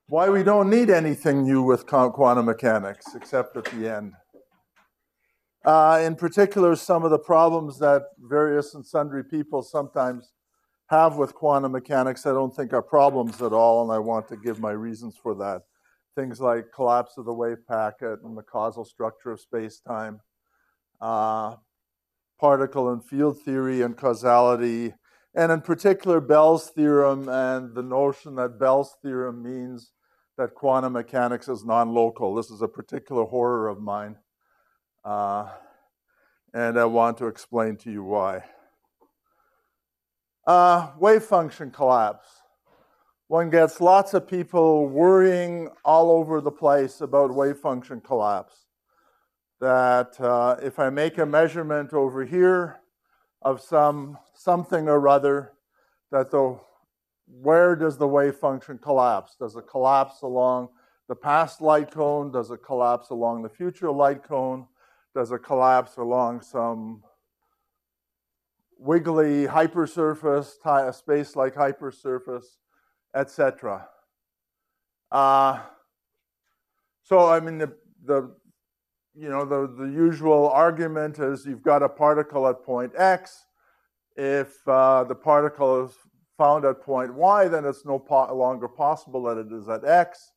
why we don't need anything new with quantum mechanics, except at the end. In particular, some of the problems that various and sundry people sometimes have with quantum mechanics I don't think are problems at all, and I want to give my reasons for that. Things like collapse of the wave packet and the causal structure of space-time, particle and field theory and causality, and in particular Bell's theorem and the notion that Bell's theorem means that quantum mechanics is non-local. This is a particular horror of mine, and I want to explain to you why. Wave function collapse. One gets lots of people worrying all over the place about wave function collapse. That if I make a measurement over here of something or other, that where does the wave function collapse? Does it collapse along the past light cone? Does it collapse along the future light cone? Does it collapse along some wiggly hypersurface, a space-like hypersurface, etc.? So I mean the usual argument is you've got a particle at point X. If the particle is found at point Y, then it's no longer possible that it is at X.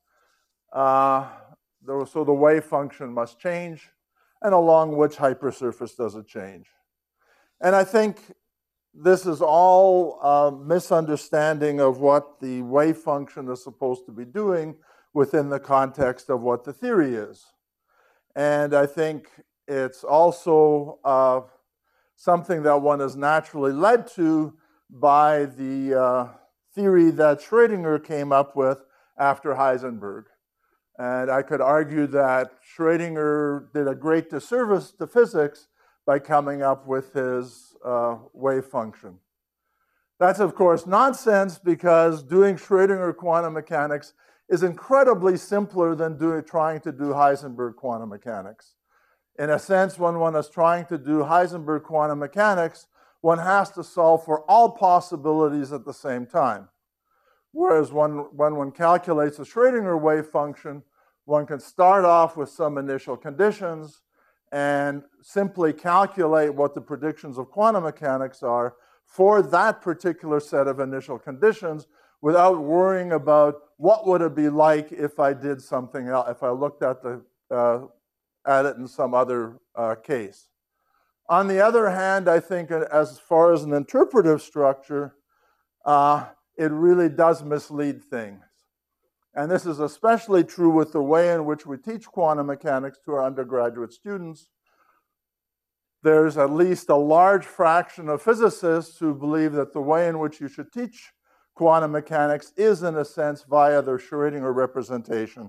So the wave function must change. And along which hypersurface does it change? And I think this is all a misunderstanding of what the wave function is supposed to be doing within the context of what the theory is. And I think it's also something that one is naturally led to by the theory that Schrödinger came up with after Heisenberg. And I could argue that Schrödinger did a great disservice to physics by coming up with his wave function. That's, of course, nonsense because doing Schrödinger quantum mechanics is incredibly simpler than trying to do Heisenberg quantum mechanics. In a sense, when one is trying to do Heisenberg quantum mechanics, one has to solve for all possibilities at the same time. Whereas when one calculates a Schrödinger wave function, one can start off with some initial conditions and simply calculate what the predictions of quantum mechanics are for that particular set of initial conditions without worrying about what would it be like if I did something else, if I looked at it in some other case. On the other hand, I think as far as an interpretive structure, it really does mislead things. And this is especially true with the way in which we teach quantum mechanics to our undergraduate students. There's at least a large fraction of physicists who believe that the way in which you should teach quantum mechanics is, in a sense, via their Schrödinger representation.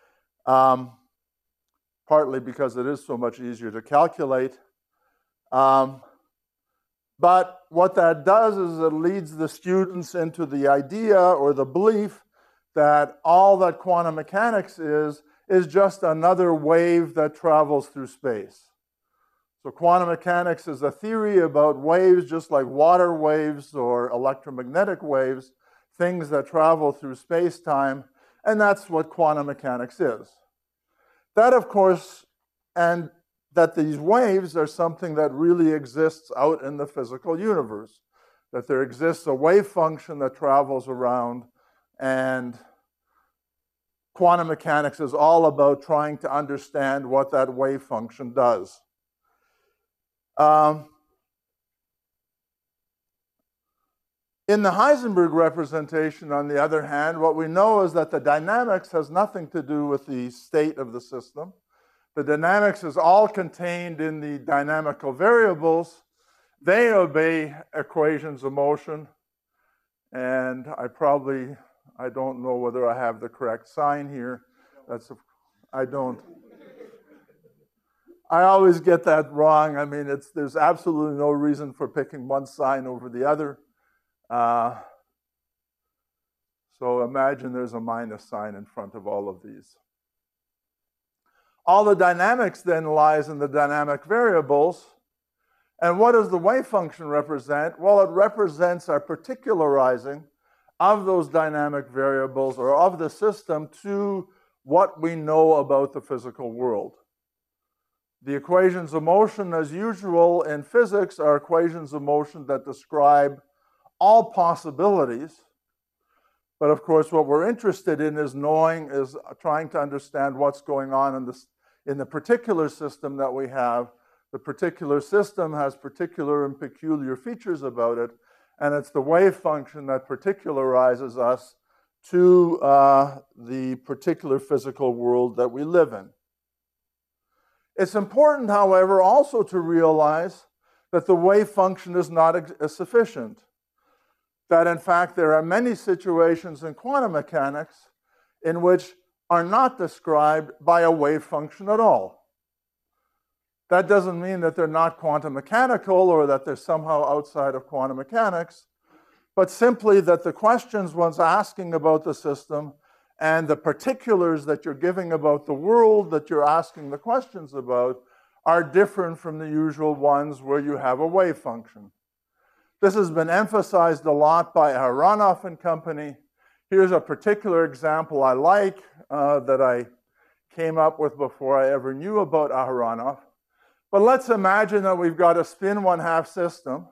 Partly because it is so much easier to calculate. But what that does is it leads the students into the idea or the belief that all that quantum mechanics is just another wave that travels through space. So quantum mechanics is a theory about waves, just like water waves or electromagnetic waves, things that travel through space-time, and that's what quantum mechanics is. That, of course, and that these waves are something that really exists out in the physical universe, that there exists a wave function that travels around, and quantum mechanics is all about trying to understand what that wave function does. In the Heisenberg representation, on the other hand, what we know is that the dynamics has nothing to do with the state of the system. The dynamics is all contained in the dynamical variables. They obey equations of motion. And I don't know whether I have the correct sign here. I don't. I always get that wrong. I mean, there's absolutely no reason for picking one sign over the other. So imagine there's a minus sign in front of all of these. All the dynamics then lies in the dynamic variables. And what does the wave function represent? Well, it represents our particularizing of those dynamic variables or of the system to what we know about the physical world. The equations of motion, as usual in physics, are equations of motion that describe all possibilities. But of course, what we're interested in is trying to understand what's going on in the particular system that we have. The particular system has particular and peculiar features about it, and it's the wave function that particularizes us to the particular physical world that we live in. It's important, however, also to realize that the wave function is not sufficient. That in fact there are many situations in quantum mechanics in which are not described by a wave function at all. That doesn't mean that they're not quantum mechanical or that they're somehow outside of quantum mechanics, but simply that the questions one's asking about the system and the particulars that you're giving about the world that you're asking the questions about are different from the usual ones where you have a wave function. This has been emphasized a lot by Aharonov and company. Here's a particular example I like that I came up with before I ever knew about Aharonov. But let's imagine that we've got a spin 1/2 system.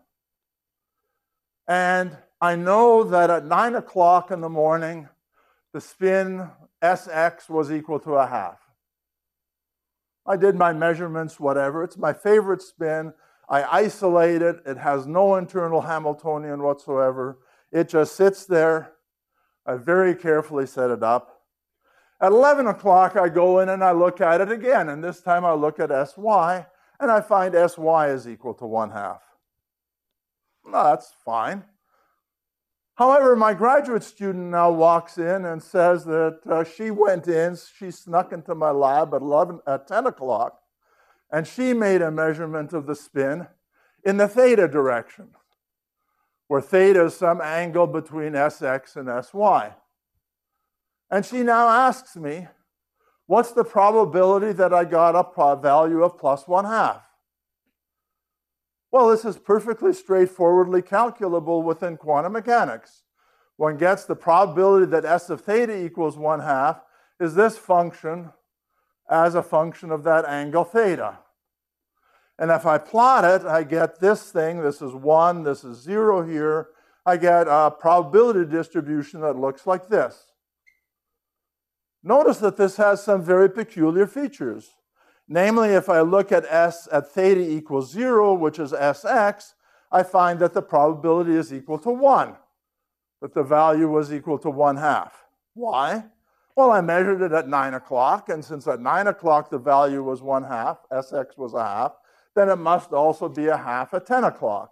And I know that at 9 o'clock in the morning, the spin Sx was equal to 1/2. I did my measurements, whatever. It's my favorite spin. I isolate it. It has no internal Hamiltonian whatsoever. It just sits there. I very carefully set it up. At 11 o'clock, I go in and I look at it again. And this time I look at Sy, and I find Sy is equal to 1/2. No, that's fine. However, my graduate student now walks in and says that she snuck into my lab at 10 o'clock, and she made a measurement of the spin in the theta direction, where theta is some angle between Sx and Sy. And she now asks me, what's the probability that I got a value of plus 1/2? Well, this is perfectly straightforwardly calculable within quantum mechanics. One gets the probability that S of theta equals 1/2 is this function as a function of that angle theta. And if I plot it, I get this thing. This is 1, this is 0 here. I get a probability distribution that looks like this. Notice that this has some very peculiar features. Namely, if I look at theta equals 0, which is Sx, I find that the probability is equal to 1, that the value was equal to 1/2. Why? Well, I measured it at 9 o'clock, and since at 9 o'clock the value was 1/2, Sx was 1/2, then it must also be 1/2 at 10 o'clock.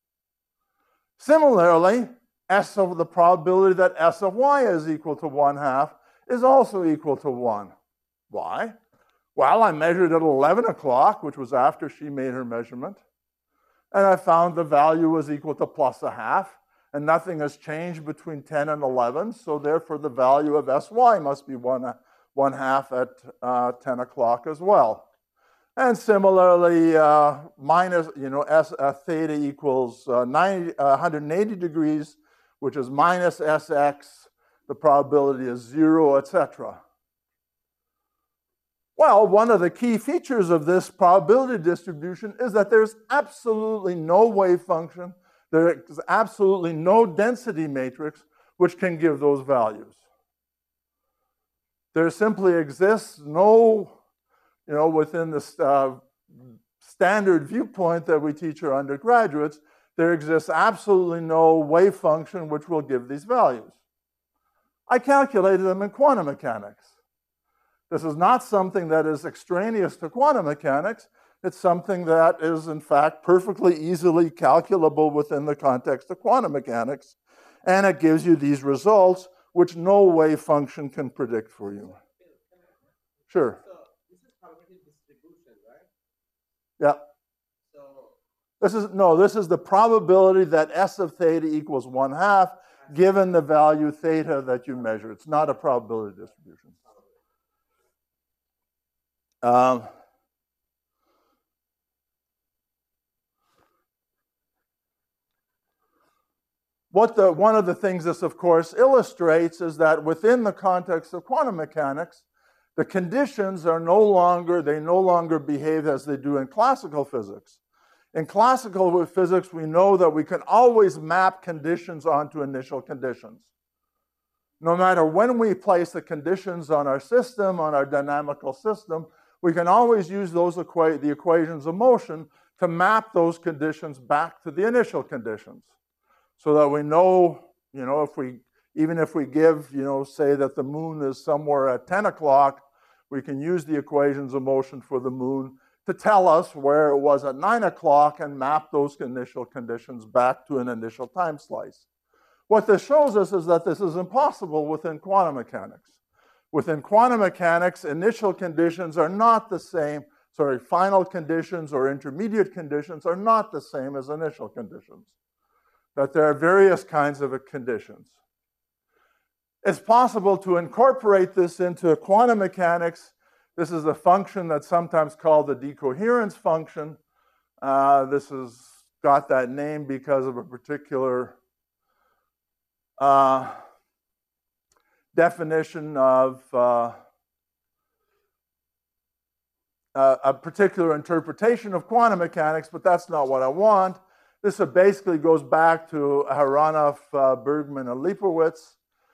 Similarly, the probability that S of y is equal to 1/2 is also equal to 1. Why? Well, I measured at 11 o'clock, which was after she made her measurement, and I found the value was equal to plus 1/2, and nothing has changed between 10 and 11, so therefore the value of Sy must be 1/2 at 10 o'clock as well. And similarly, theta equals 180 degrees, which is minus Sx, the probability is 0, etc. Well, one of the key features of this probability distribution is that there's absolutely no wave function, there's absolutely no density matrix which can give those values. There simply exists no, within the standard viewpoint that we teach our undergraduates, there exists absolutely no wave function which will give these values. I calculated them in quantum mechanics. This is not something that is extraneous to quantum mechanics. It's something that is, in fact, perfectly easily calculable within the context of quantum mechanics. And it gives you these results, which no wave function can predict for you. Sure. So this is probability distribution, right? Yeah. So this is the probability that S of theta equals 1/2, given the value theta that you measure. It's not a probability distribution. One of the things this, of course, illustrates is that within the context of quantum mechanics, the conditions are no longer behave as they do in classical physics. In classical physics, we know that we can always map conditions onto initial conditions. No matter when we place the conditions on our system, on our dynamical system, we can always use the equations of motion to map those conditions back to the initial conditions. So that we know, even if we give, say that the moon is somewhere at 10 o'clock, we can use the equations of motion for the moon to tell us where it was at 9 o'clock and map those initial conditions back to an initial time slice. What this shows us is that this is impossible within quantum mechanics. Within quantum mechanics, initial conditions are not the same, final conditions or intermediate conditions are not the same as initial conditions. That there are various kinds of conditions. It's possible to incorporate this into quantum mechanics. This is a function that's sometimes called the decoherence function. This has got that name because of a particular definition of a particular interpretation of quantum mechanics, but that's not what I want. This basically goes back to Aharonov, Bergman, and Leibowitz.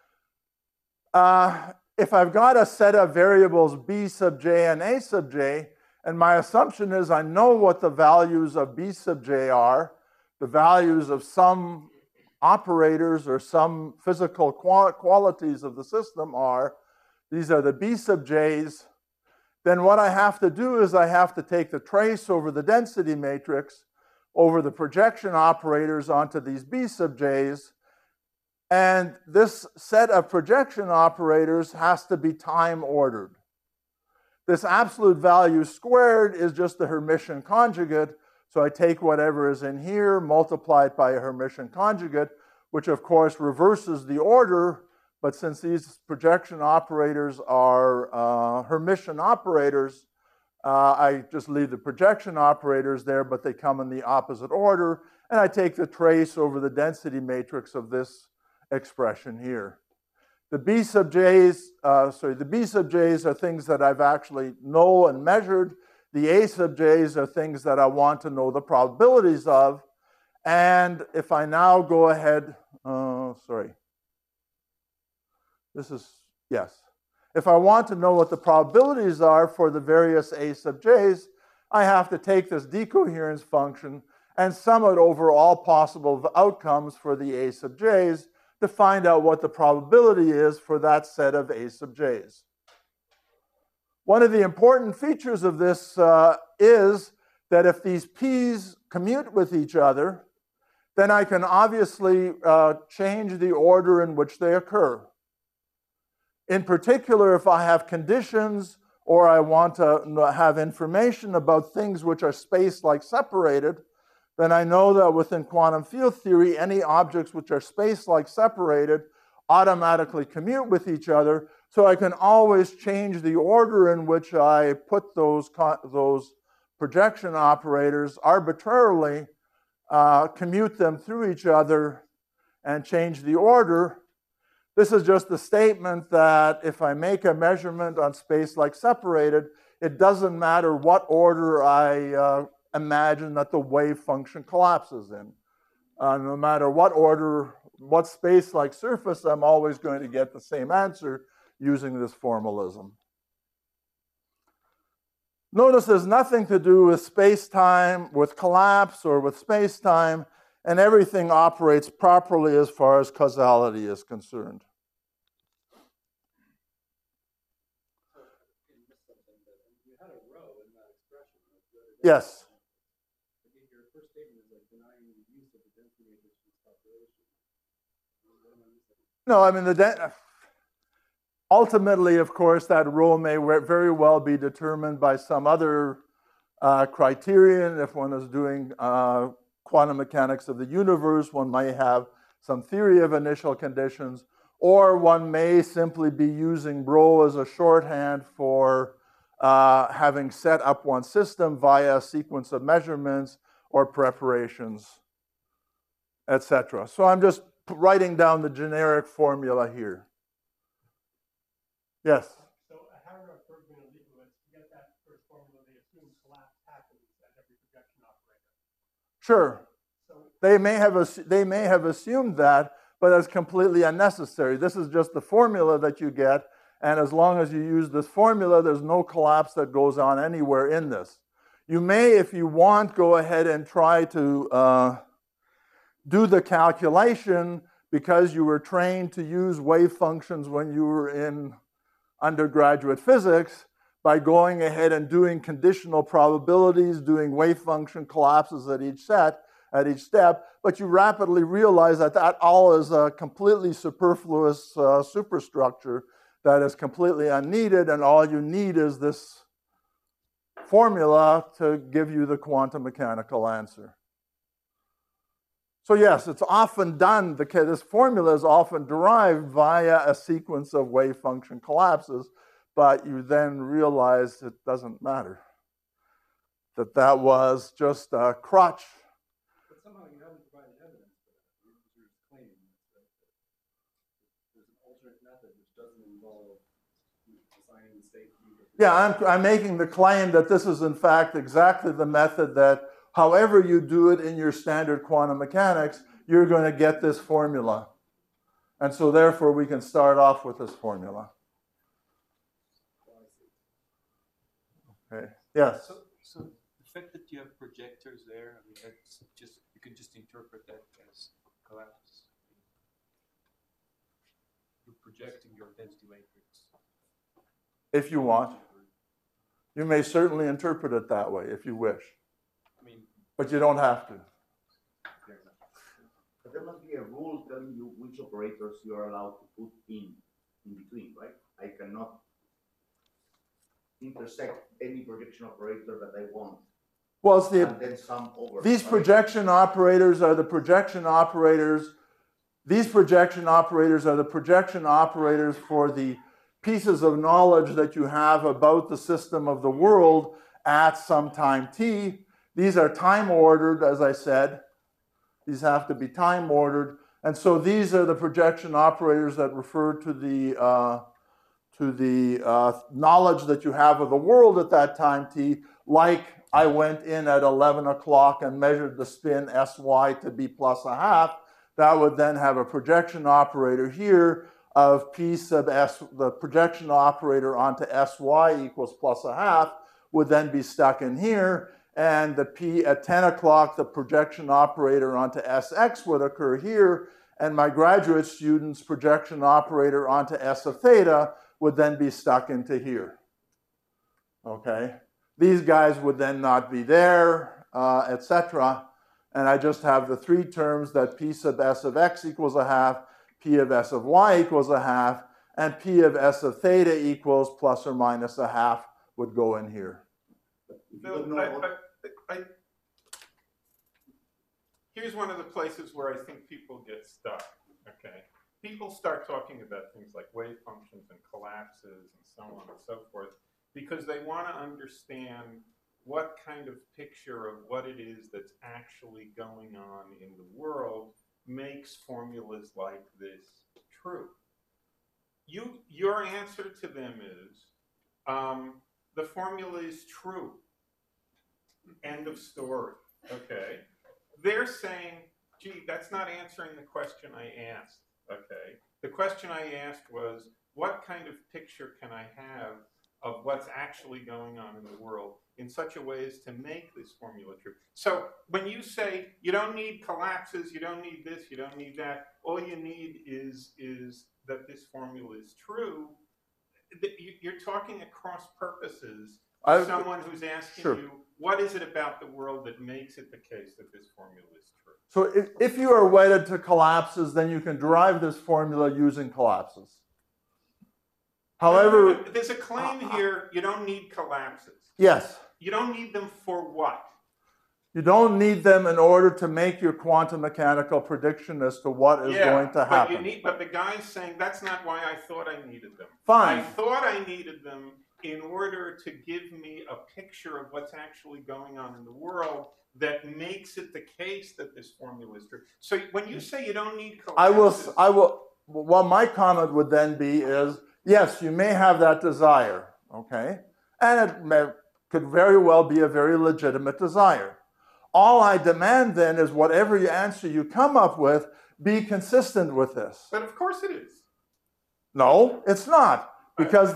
If I've got a set of variables b sub j and a sub j, and my assumption is I know what the values of b sub j are, the values of some operators or some physical qualities of the system are, these are the b sub j's, then what I have to do is I have to take the trace over the density matrix, over the projection operators onto these b sub j's, and this set of projection operators has to be time ordered. This absolute value squared is just the Hermitian conjugate, so I take whatever is in here, multiply it by a Hermitian conjugate, which of course reverses the order, but since these projection operators are Hermitian operators, I just leave the projection operators there, but they come in the opposite order, and I take the trace over the density matrix of this expression here. The b sub j's, the b sub j's are things that I've actually know and measured. The a sub j's are things that I want to know the probabilities of. And if I now go ahead, If I want to know what the probabilities are for the various a sub j's, I have to take this decoherence function and sum it over all possible outcomes for the a sub j's to find out what the probability is for that set of a sub j's. One of the important features of this is that if these p's commute with each other, then I can obviously change the order in which they occur. In particular, if I have conditions or I want to have information about things which are space-like separated, then I know that within quantum field theory, any objects which are space-like separated automatically commute with each other, so I can always change the order in which I put those projection operators arbitrarily, commute them through each other, and change the order. This is just a statement that if I make a measurement on space-like separated, it doesn't matter what order I imagine that the wave function collapses in. No matter what order, what space-like surface, I'm always going to get the same answer using this formalism. Notice there's nothing to do with space-time, with collapse, or with space-time, and everything operates properly as far as causality is concerned. Yes. Your first statement is like denying the use of the density matrix calculation. No, I mean, ultimately, of course, that rho may very well be determined by some other criterion. If one is doing quantum mechanics of the universe, one may have some theory of initial conditions, or one may simply be using rho as a shorthand for having set up one system via a sequence of measurements or preparations, etc. So I'm just writing down the generic formula here. Yes? So Harrod, Bergman, and Leibowitz, to get that first formula, they assume collapse happens at every projection operator. Sure. So They may have assumed that, but it's completely unnecessary. This is just the formula that you get, and as long as you use this formula, there's no collapse that goes on anywhere in this. You may, if you want, go ahead and try to do the calculation because you were trained to use wave functions when you were in undergraduate physics by going ahead and doing conditional probabilities, doing wave function collapses at each step, but you rapidly realize that that all is a completely superfluous superstructure that is completely unneeded, and all you need is this formula to give you the quantum mechanical answer. So yes, it's often done, this formula is often derived via a sequence of wave function collapses, but you then realize it doesn't matter. That was just a crutch. But somehow you haven't provided evidence for that. You're just claiming that there's an alternate method which doesn't involve assigning the state. Yeah, I'm making the claim that this is in fact exactly the method that however you do it in your standard quantum mechanics, you're going to get this formula. And so therefore we can start off with this formula. Okay. Yes? So the fact that you have projectors there, I mean, that's just, you can just interpret that as collapse. You're projecting your density matrix. If you want. You may certainly interpret it that way if you wish. I mean, but you don't have to. But there must be a rule telling you which operators you are allowed to put in between, right? I cannot intersect any projection operator that I want. Well, it's and then sum over. These projection operators are the projection operators. These projection operators are the projection operators for the pieces of knowledge that you have about the system of the world at some time t. These are time ordered, as I said. These have to be time ordered. And so these are the projection operators that refer to the knowledge that you have of the world at that time t, like I went in at 11 o'clock and measured the spin sy to be plus a half. That would then have a projection operator here of p sub s, the projection operator onto sy equals plus a half would then be stuck in here, and the p at 10 o'clock, the projection operator onto sx would occur here, and my graduate student's projection operator onto s of theta would then be stuck into here. Okay? These guys would then not be there, etc. And I just have the three terms that p sub s of x equals a half, p of s of y equals a half, and p of s of theta equals plus or minus a half would go in here. Here's one of the places where I think people get stuck, okay? People start talking about things like wave functions and collapses and so on and so forth because they want to understand what kind of picture of what it is that's actually going on in the world makes formulas like this true. Your answer to them is, the formula is true. End of story, okay? They're saying, gee, that's not answering the question I asked, okay? The question I asked was, what kind of picture can I have of what's actually going on in the world in such a way as to make this formula true? So when you say you don't need collapses, you don't need this, you don't need that, all you need is that this formula is true, you're talking across purposes to someone who's asking sure. you, what is it about the world that makes it the case that this formula is true? So if you are wedded to collapses, then you can derive this formula using collapses. However, there's a claim here, you don't need collapses. Yes. You don't need them for what? You don't need them in order to make your quantum mechanical prediction as to what is going to happen. But the guy's saying, that's not why I thought I needed them. Fine. I thought I needed them in order to give me a picture of what's actually going on in the world that makes it the case that this formula is true. So when you say you don't need collapses, well, my comment would then be is, yes, you may have that desire, okay? And it could very well be a very legitimate desire. All I demand then is whatever answer you come up with be consistent with this. but of course it is. No, it's not. Because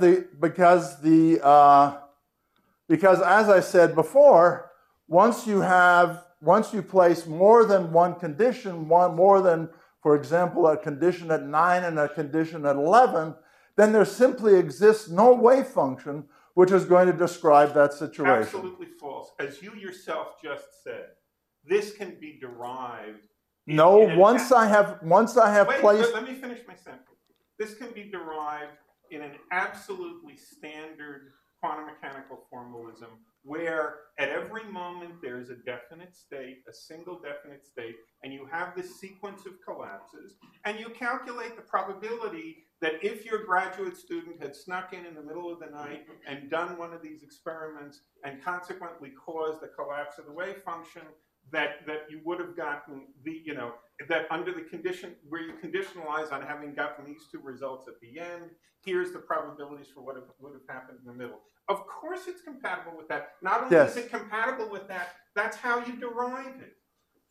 as I said before, once you place more than one condition, more than, for example, a condition at 9 and a condition at 11, then there simply exists no wave function which is going to describe that situation. Absolutely false. As you yourself just said, this can be derived. No, once I have Wait, placed. let me finish my sentence. This can be derived in an absolutely standard quantum mechanical formalism where at every moment there is a definite state, a single definite state, and you have this sequence of collapses, and you calculate the probability that if your graduate student had snuck in the middle of the night and done one of these experiments and consequently caused the collapse of the wave function, that you would have gotten that under the condition where you conditionalize on having gotten these two results at the end, here's the probabilities for what would have happened in the middle. Of course it's compatible with that. Not only Yes. is it compatible with that, that's how you derive it.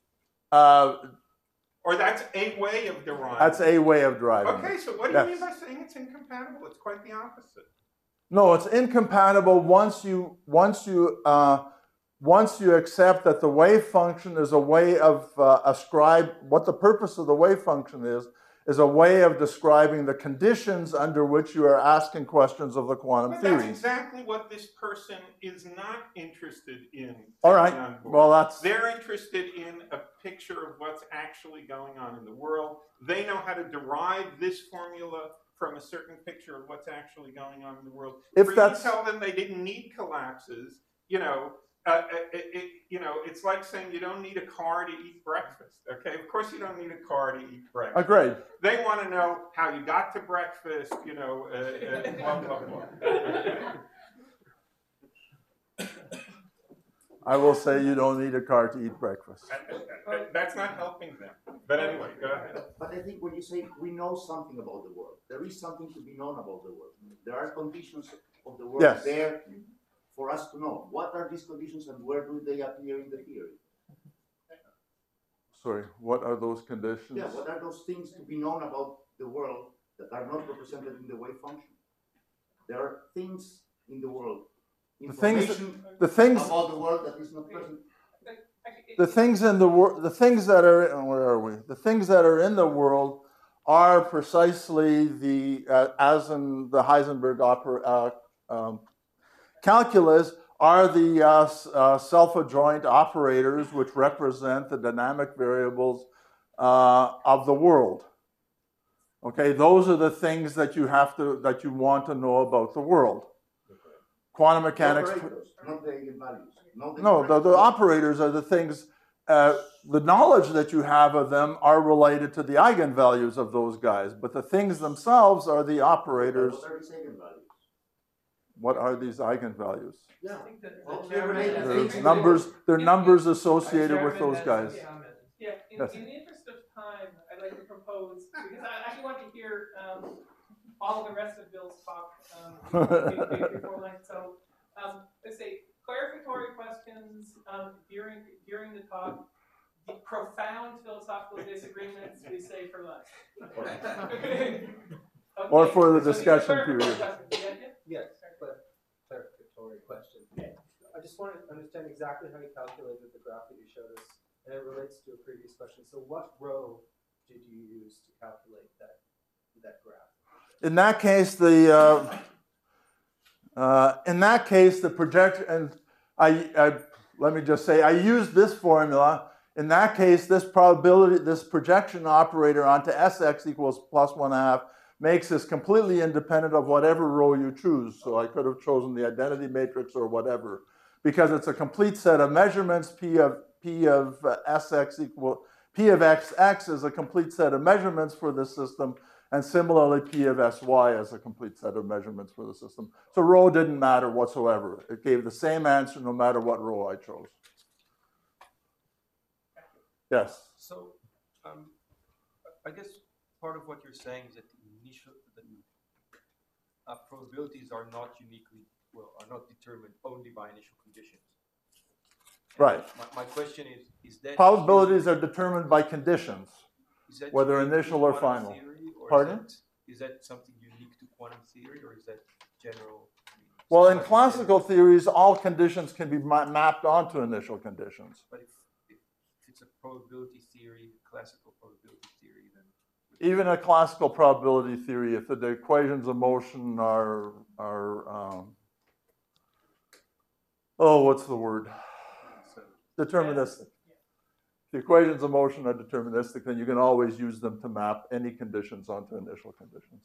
Or that's a way of deriving That's a way of driving. Okay, so what do you mean by saying it's incompatible? It's quite the opposite. No, it's incompatible once you accept that the wave function is a way of what the purpose of the wave function is a way of describing the conditions under which you are asking questions of the quantum But theory. that's exactly what this person is not interested in. All right. taking on board. Well, They're interested in a picture of what's actually going on in the world. They know how to derive this formula from a certain picture of what's actually going on in the world. If For that's- you to tell them they didn't need collapses, it's like saying you don't need a car to eat breakfast. Okay, of course you don't need a car to eat breakfast. Agreed. They want to know how you got to breakfast, blah, blah, blah. I will say you don't need a car to eat breakfast. That's not helping them. But anyway, go ahead. But I think when you say we know something about the world, there is something to be known about the world. There are conditions of the world Yes. there for us to know. What are these conditions and where do they appear in the theory? Sorry, what are those conditions? Yeah, what are those things to be known about the world that are not represented in the wave function? There are things in the world, information The things about the world that is not present. the things in the world, the things that are, where are we? The things that are in the world are precisely as in the Heisenberg calculus, are the self-adjoint operators which represent the dynamic variables of the world. Okay, those are the things that you want to know about the world. Quantum mechanics. The operators, not the eigenvalues. No, the operators are the things, the knowledge that you have of them are related to the eigenvalues of those guys, but the things themselves are the operators. What are these eigenvalues? What are these eigenvalues? Yeah. think that Well, the they're chairman related. has- There are numbers associated with Chairman those has guys. a comment. Yeah, Yes. in the interest of time, I'd like to propose, because I actually want to hear all the rest of Bill's talk before lunch. So let's say clarificatory questions during the talk, the profound philosophical disagreements we say for lunch. Okay. Or for the So these are discussion clarificatory period. questions. You get it? Yes, but clarificatory question. I just want to understand exactly how you calculated the graph that you showed us, and it relates to a previous question. So what row did you use to calculate that graph? In that case, the projection, and let me just say, I used this formula. In that case, this projection operator onto Sx equals plus 1/2 makes this completely independent of whatever row you choose. So I could have chosen the identity matrix or whatever, because it's a complete set of measurements. P of Sx equal P of Xx is a complete set of measurements for this system, and similarly P of Sy as a complete set of measurements for the system. So rho didn't matter whatsoever. It gave the same answer no matter what rho I chose. Yes? So, I guess part of what you're saying is that the probabilities are not determined only by initial conditions. And Right. My question is that Probabilities are determined by conditions, is that whether unique to initial or quantum final. theory, or Pardon? Is that something unique to quantum theory, or is that general? Well, in something classical general? theories, all conditions can be mapped onto initial conditions. But if it's a probability theory, classical probability theory, then Even a classical probability theory, if the equations of motion are what's the word? so Deterministic. If the equations of motion are deterministic, then you can always use them to map any conditions onto initial conditions.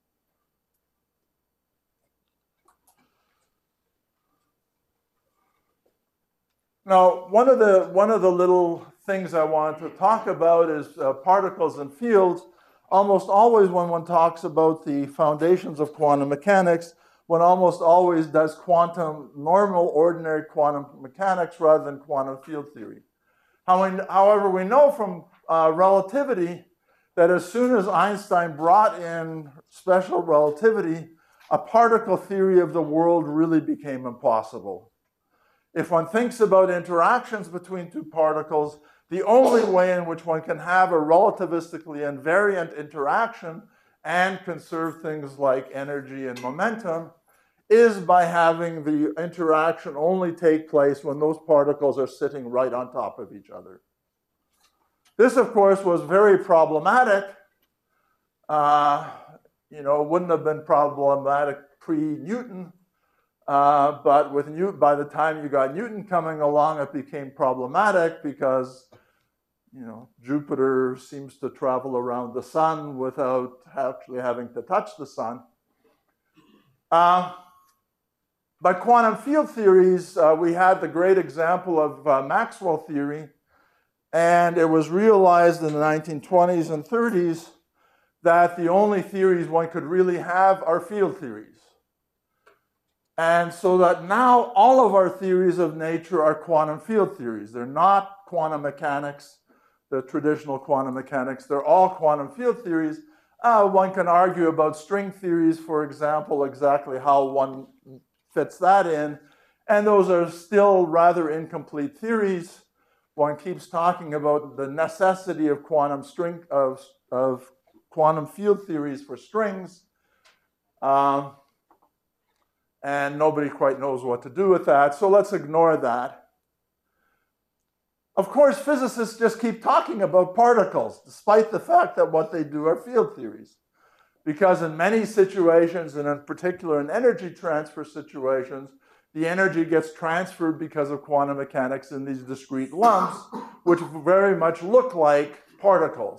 Now, one of the little things I want to talk about is particles and fields. Almost always when one talks about the foundations of quantum mechanics, one almost always does normal, ordinary quantum mechanics rather than quantum field theory. However, we know from relativity that as soon as Einstein brought in special relativity, a particle theory of the world really became impossible. If one thinks about interactions between two particles, the only way in which one can have a relativistically invariant interaction and conserve things like energy and momentum is by having the interaction only take place when those particles are sitting right on top of each other. This, of course, was very problematic. It wouldn't have been problematic pre-Newton. But by the time you got Newton coming along, it became problematic because, Jupiter seems to travel around the sun without actually having to touch the sun. By quantum field theories, we had the great example of Maxwell theory, and it was realized in the 1920s and 30s that the only theories one could really have are field theories. And so that now all of our theories of nature are quantum field theories. They're not quantum mechanics, the traditional quantum mechanics. They're all quantum field theories. One can argue about string theories, for example, exactly how one fits that in. And those are still rather incomplete theories. One keeps talking about the necessity of quantum field theories for strings. And nobody quite knows what to do with that, so let's ignore that. Of course, physicists just keep talking about particles, despite the fact that what they do are field theories. Because in many situations, and in particular in energy transfer situations, the energy gets transferred because of quantum mechanics in these discrete lumps, which very much look like particles.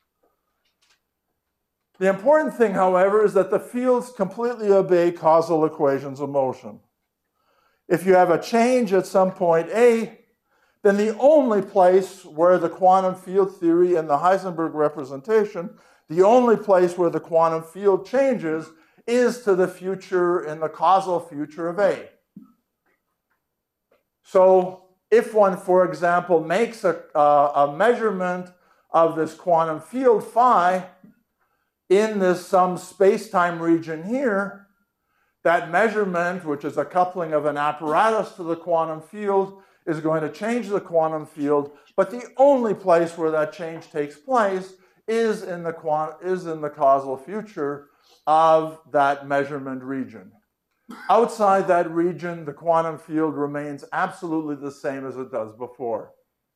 The important thing, however, is that the fields completely obey causal equations of motion. If you have a change at some point A, then the only place where the quantum field theory and the Heisenberg representation, the only place where the quantum field changes is to the future in the causal future of A. So if one, for example, makes a measurement of this quantum field phi, in this some space-time region here, that measurement, which is a coupling of an apparatus to the quantum field, is going to change the quantum field, but the only place where that change takes place is in the causal future of that measurement region. Outside that region, the quantum field remains absolutely the same as it does before.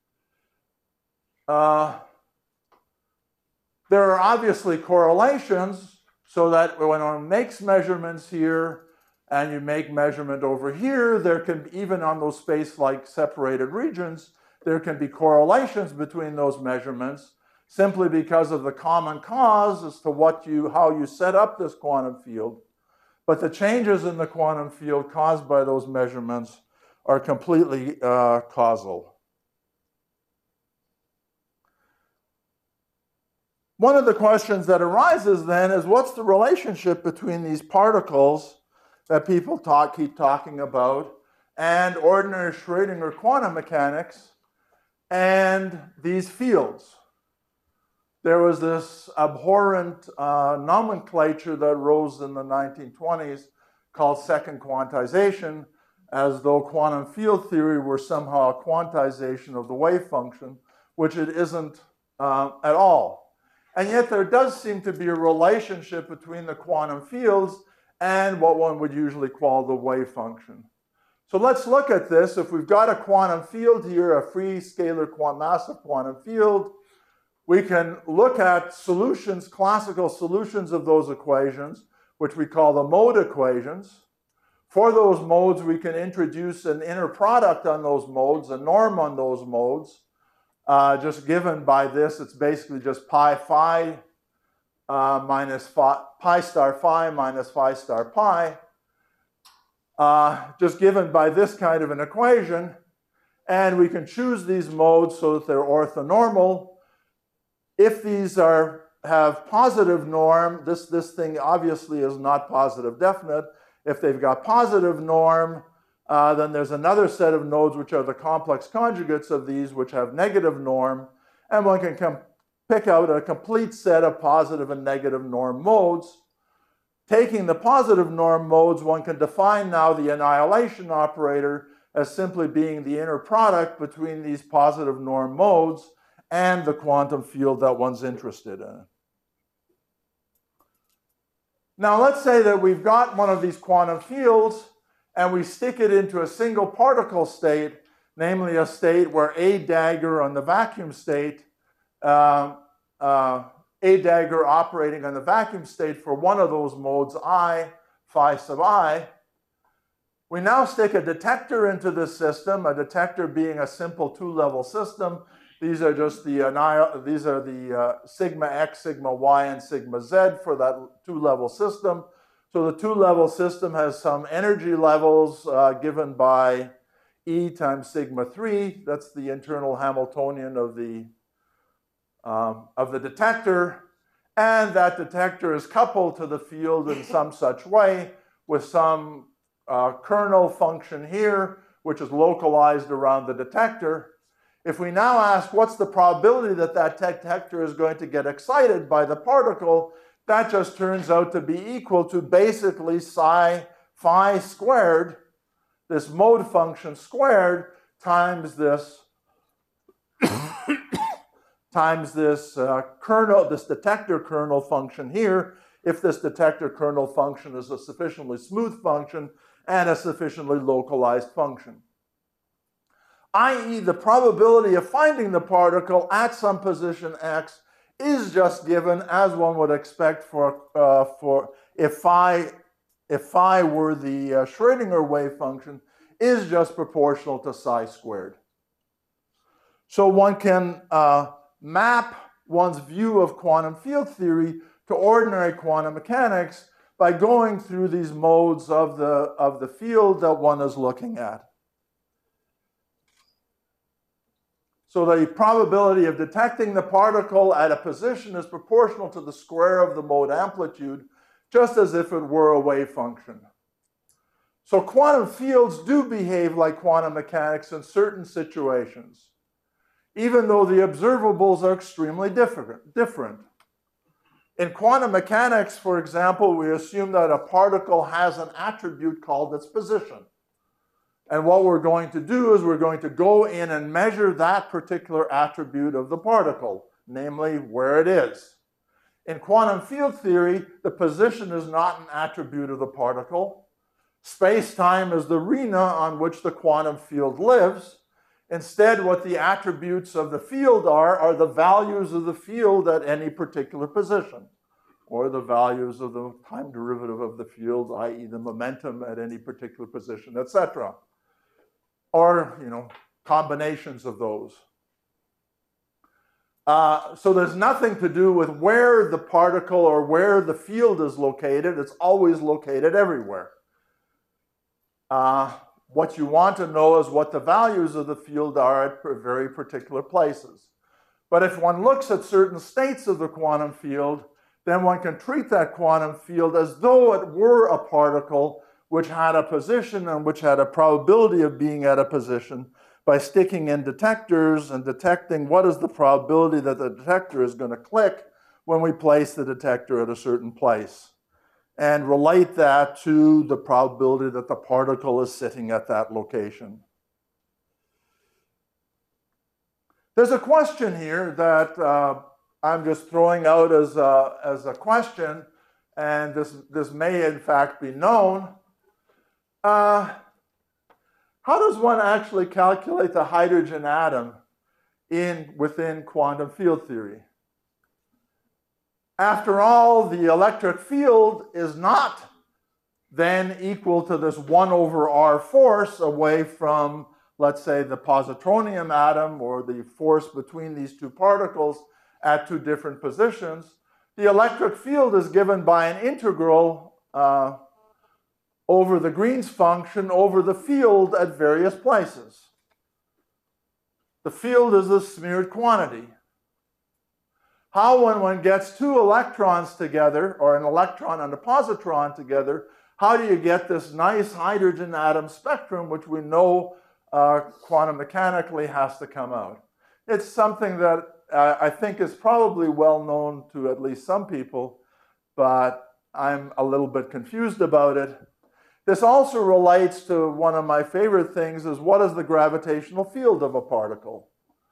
There are obviously correlations, so that when one makes measurements here and you make measurement over here, there can, even on those space-like separated regions, there can be correlations between those measurements simply because of the common cause as to how you set up this quantum field. But the changes in the quantum field caused by those measurements are completely causal. one of the questions that arises then is, what's the relationship between these particles that people keep talking about and ordinary Schrödinger quantum mechanics and these fields? There was this abhorrent nomenclature that rose in the 1920s called second quantization, as though quantum field theory were somehow a quantization of the wave function, which it isn't at all. And yet there does seem to be a relationship between the quantum fields and what one would usually call the wave function. So let's look at this. If we've got a quantum field here, a free scalar massive quantum field, we can look at solutions, classical solutions of those equations, which we call the mode equations. For those modes, we can introduce an inner product on those modes, a norm on those modes, just given by this. It's basically just pi phi minus pi star phi minus phi star pi, just given by this kind of an equation. And we can choose these modes so that they're orthonormal. If these have positive norm, this thing obviously is not positive definite. If they've got positive norm, then there's another set of nodes which are the complex conjugates of these, which have negative norm, and one can pick out a complete set of positive and negative norm modes. Taking the positive norm modes, one can define now the annihilation operator as simply being the inner product between these positive norm modes and the quantum field that one's interested in. Now let's say that we've got one of these quantum fields and we stick it into a single particle state, namely a state where a dagger on the vacuum state, a dagger operating on the vacuum state for one of those modes I, phi sub I. We now stick a detector into this system, a detector being a simple two-level system. These are just the sigma x, sigma y, and sigma z for that two-level system. So the two-level system has some energy levels given by E times sigma 3. That's the internal Hamiltonian of the detector. And that detector is coupled to the field in some such way with some kernel function here, which is localized around the detector. If we now ask what's the probability that that detector is going to get excited by the particle, that just turns out to be equal to basically psi phi squared, this mode function squared, times this kernel, this detector kernel function here, if this detector kernel function is a sufficiently smooth function and a sufficiently localized function. I.e., the probability of finding the particle at some position x is just given as one would expect for if phi were the Schrödinger wave function, is just proportional to psi squared. So one can map one's view of quantum field theory to ordinary quantum mechanics by going through these modes of the field that one is looking at. So the probability of detecting the particle at a position is proportional to the square of the mode amplitude, just as if it were a wave function. So quantum fields do behave like quantum mechanics in certain situations, even though the observables are extremely different. In quantum mechanics, for example, we assume that a particle has an attribute called its position. And what we're going to do is we're going to go in and measure that particular attribute of the particle, namely where it is. In quantum field theory, the position is not an attribute of the particle. Space-time is the arena on which the quantum field lives. Instead, what the attributes of the field are the values of the field at any particular position, or the values of the time derivative of the field, i.e. the momentum at any particular position, etc. Or, combinations of those. So there's nothing to do with where the particle or where the field is located. It's always located everywhere. What you want to know is what the values of the field are at very particular places. But if one looks at certain states of the quantum field, then one can treat that quantum field as though it were a particle which had a position and which had a probability of being at a position by sticking in detectors and detecting what is the probability that the detector is going to click when we place the detector at a certain place, and relate that to the probability that the particle is sitting at that location. There's a question here that I'm just throwing out as a question, and this may in fact be known. How does one actually calculate the hydrogen atom within quantum field theory? After all, the electric field is not then equal to this 1 over r force away from, let's say, the positronium atom, or the force between these two particles at two different positions. The electric field is given by an integral over the Green's function over the field at various places. The field is a smeared quantity. How, when one gets two electrons together, or an electron and a positron together, how do you get this nice hydrogen atom spectrum, which we know quantum mechanically has to come out? It's something that I think is probably well known to at least some people, but I'm a little bit confused about it. This also relates to one of my favorite things, is what is the gravitational field of a particle?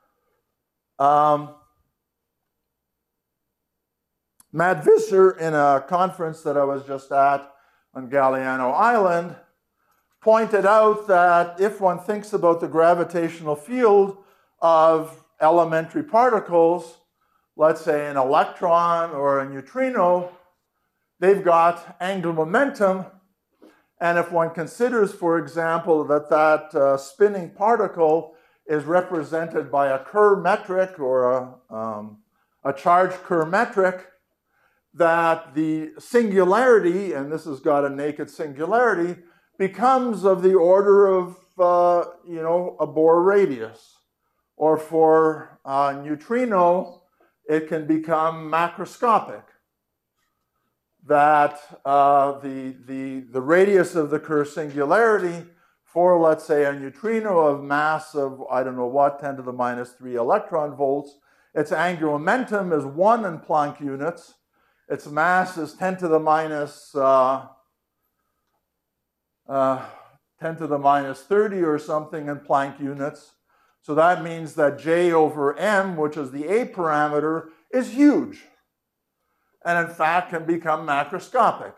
Matt Visser, in a conference that I was just at on Galiano Island, pointed out that if one thinks about the gravitational field of elementary particles, let's say an electron or a neutrino, they've got angular momentum. And if one considers, for example, that spinning particle is represented by a Kerr metric or a charge Kerr metric, that the singularity, and this has got a naked singularity, becomes of the order of, a Bohr radius. Or for neutrino, it can become macroscopic. That the radius of the Kerr singularity for, let's say, a neutrino of mass of, I don't know what, 10 to the minus 3 electron volts, its angular momentum is 1 in Planck units. Its mass is 10 to the minus 30 or something in Planck units. So that means that J over M, which is the A parameter, is huge. And in fact can become macroscopic.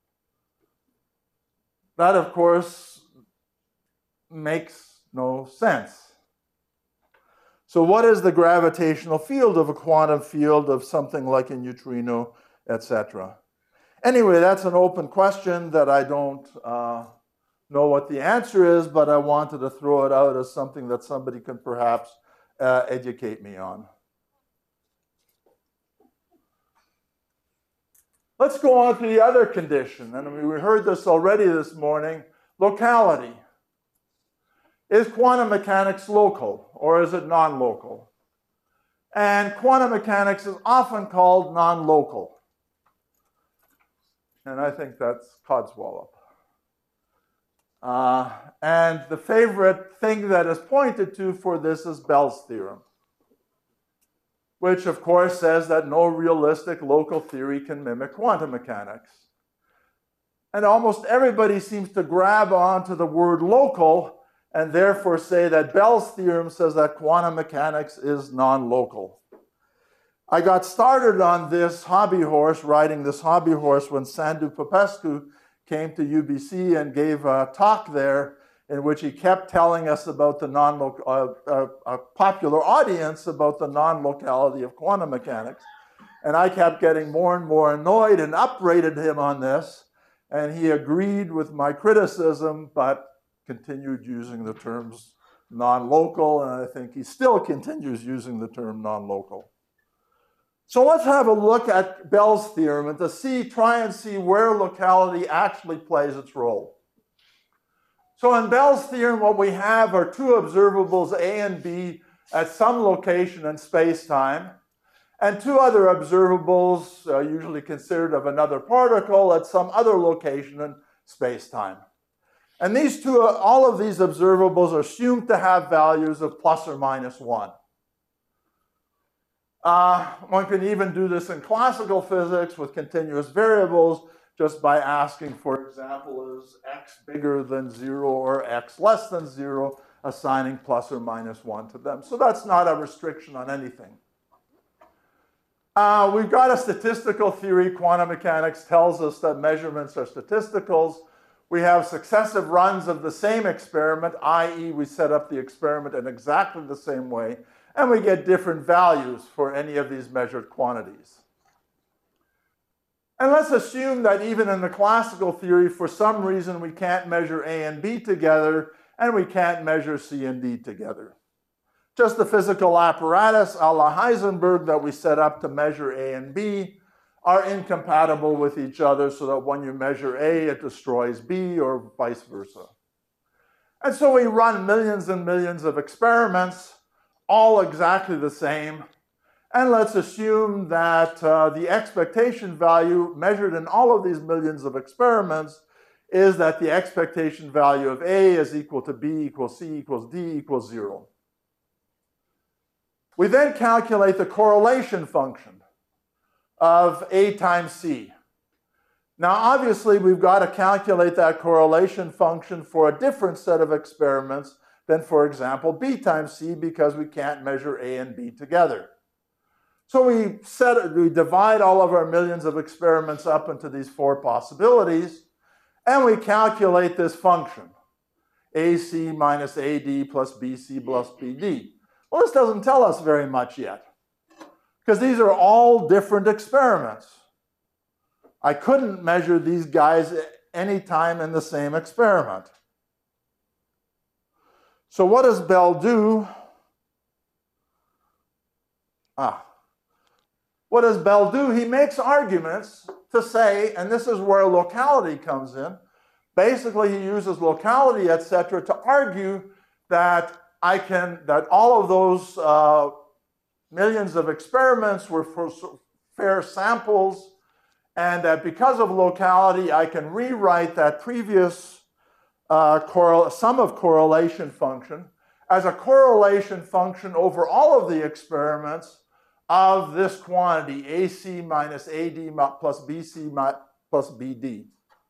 That, of course, makes no sense. So what is the gravitational field of a quantum field of something like a neutrino, etc.? Anyway, that's an open question that I don't know what the answer is, but I wanted to throw it out as something that somebody can perhaps educate me on. Let's go on to the other condition, and we heard this already this morning, locality. Is quantum mechanics local, or is it non-local? And quantum mechanics is often called non-local. And I think that's Codswallop. And the favorite thing that is pointed to for this is Bell's theorem, which of course says that no realistic local theory can mimic quantum mechanics. And almost everybody seems to grab onto the word local and therefore say that Bell's theorem says that quantum mechanics is non-local. I got started on this hobby horse, riding this hobby horse, when Sandu Popescu came to UBC and gave a talk there in which he kept telling us about the a popular audience about the non-locality of quantum mechanics. And I kept getting more and more annoyed and upbraided him on this. And he agreed with my criticism, but continued using the terms non-local. And I think he still continues using the term non-local. So let's have a look at Bell's theorem and try and see where locality actually plays its role. So in Bell's theorem, what we have are two observables, A and B, at some location in space-time, and two other observables, usually considered of another particle, at some other location in space-time. And these two, all of these observables are assumed to have values of plus or minus 1. One can even do this in classical physics with continuous variables just by asking, for example, is x bigger than 0 or x less than 0, assigning plus or minus 1 to them. So that's not a restriction on anything. We've got a statistical theory. Quantum mechanics tells us that measurements are statisticals. We have successive runs of the same experiment, i.e. we set up the experiment in exactly the same way, and we get different values for any of these measured quantities. And let's assume that even in the classical theory, for some reason, we can't measure A and B together, and we can't measure C and D together. Just the physical apparatus a la Heisenberg that we set up to measure A and B are incompatible with each other, so that when you measure A, it destroys B, or vice versa. And so we run millions and millions of experiments, all exactly the same. And let's assume that the expectation value measured in all of these millions of experiments is that the expectation value of A is equal to B equals C equals D equals 0. We then calculate the correlation function of A times C. Now, obviously, we've got to calculate that correlation function for a different set of experiments than, for example, B times C, because we can't measure A and B together. So we divide all of our millions of experiments up into these four possibilities, and we calculate this function, AC minus AD plus BC plus BD. Well, this doesn't tell us very much yet, because these are all different experiments. I couldn't measure these guys any time in the same experiment. So what does Bell do? What does Bell do? He makes arguments to say, and this is where locality comes in. Basically, he uses locality, etc., to argue that that all of those millions of experiments were for fair samples, and that because of locality, I can rewrite that previous sum of correlation function as a correlation function over all of the experiments of this quantity, AC minus AD plus BC plus BD.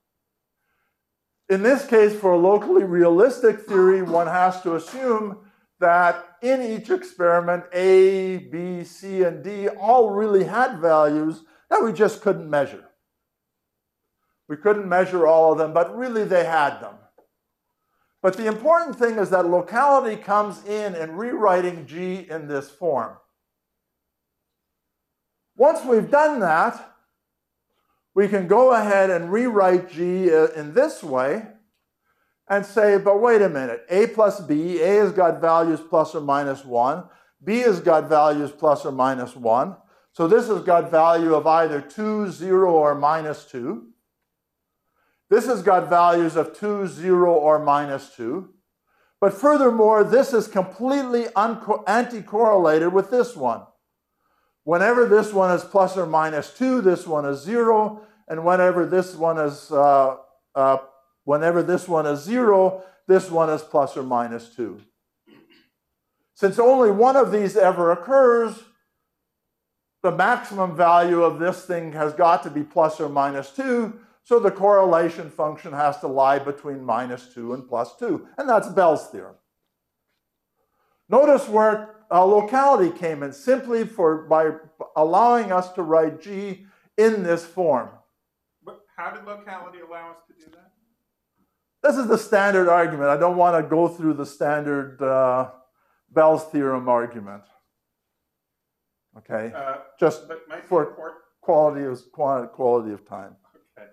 In this case, for a locally realistic theory, one has to assume that in each experiment, A, B, C, and D all really had values that we just couldn't measure. We couldn't measure all of them, but really they had them. But the important thing is that locality comes in rewriting G in this form. Once we've done that, we can go ahead and rewrite G in this way and say, but wait a minute, A plus B, A has got values plus or minus 1, B has got values plus or minus 1, so this has got value of either 2, 0, or minus 2. This has got values of 2, 0, or minus 2. But furthermore, this is completely anti-correlated with this one. Whenever this one is plus or minus 2, this one is 0, and whenever this one is 0, this one is plus or minus 2. Since only one of these ever occurs, the maximum value of this thing has got to be plus or minus 2, so the correlation function has to lie between minus 2 and plus 2, and that's Bell's theorem. Notice where locality came in, simply by allowing us to write G in this form. But how did locality allow us to do that? This is the standard argument. I don't want to go through the standard Bell's theorem argument. Okay, just for quality of time. Okay.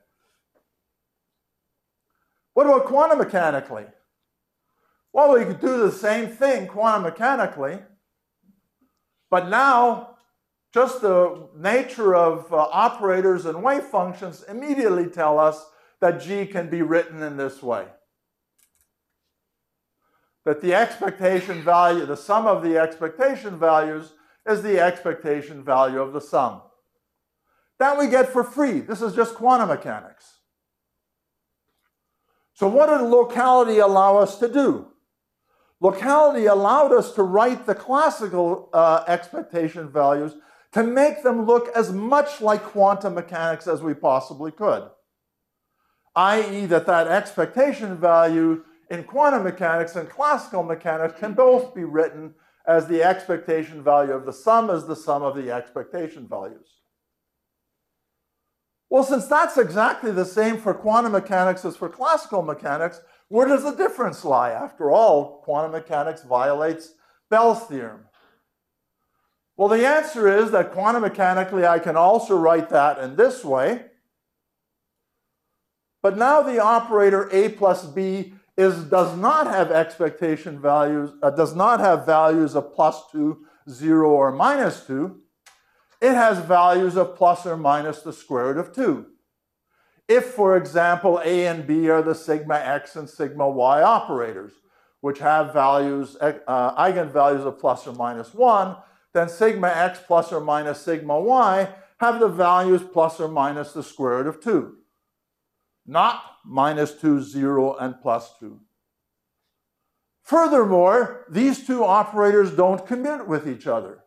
What about quantum mechanically? Well, we could do the same thing quantum mechanically, but now just the nature of operators and wave functions immediately tell us that G can be written in this way. that the expectation value, the sum of the expectation values, is the expectation value of the sum. That we get for free. This is just quantum mechanics. So what did locality allow us to do? Locality allowed us to write the classical expectation values to make them look as much like quantum mechanics as we possibly could. i.e. that expectation value in quantum mechanics and classical mechanics can both be written as the expectation value of the sum as the sum of the expectation values. Well, since that's exactly the same for quantum mechanics as for classical mechanics, where does the difference lie? After all, quantum mechanics violates Bell's theorem. Well, the answer is that quantum mechanically I can also write that in this way. But now the operator a plus b does not have expectation values, does not have values of +2, 0, or -2. It has values of plus or minus the square root of 2. If, for example, a and b are the sigma x and sigma y operators, which have values, eigenvalues of plus or minus 1, then sigma x plus or minus sigma y have the values plus or minus the square root of 2. Not -2, 0, and +2. Furthermore, these two operators don't commute with each other.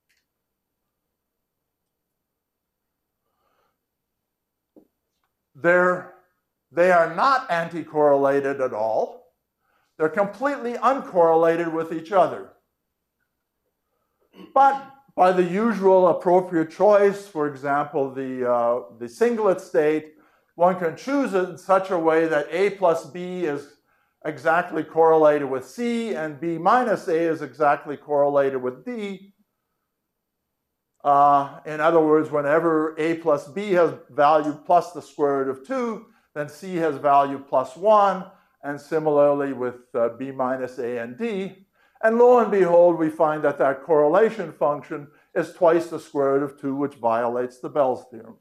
They are not anti-correlated at all. They're completely uncorrelated with each other. But by the usual appropriate choice, for example, the singlet state, one can choose it in such a way that a plus b is exactly correlated with c and b minus a is exactly correlated with d. In other words, whenever a plus b has value plus the square root of 2, then c has value plus 1, and similarly with b minus a and d. And lo and behold, we find that correlation function is twice the square root of 2, which violates the Bell's theorem.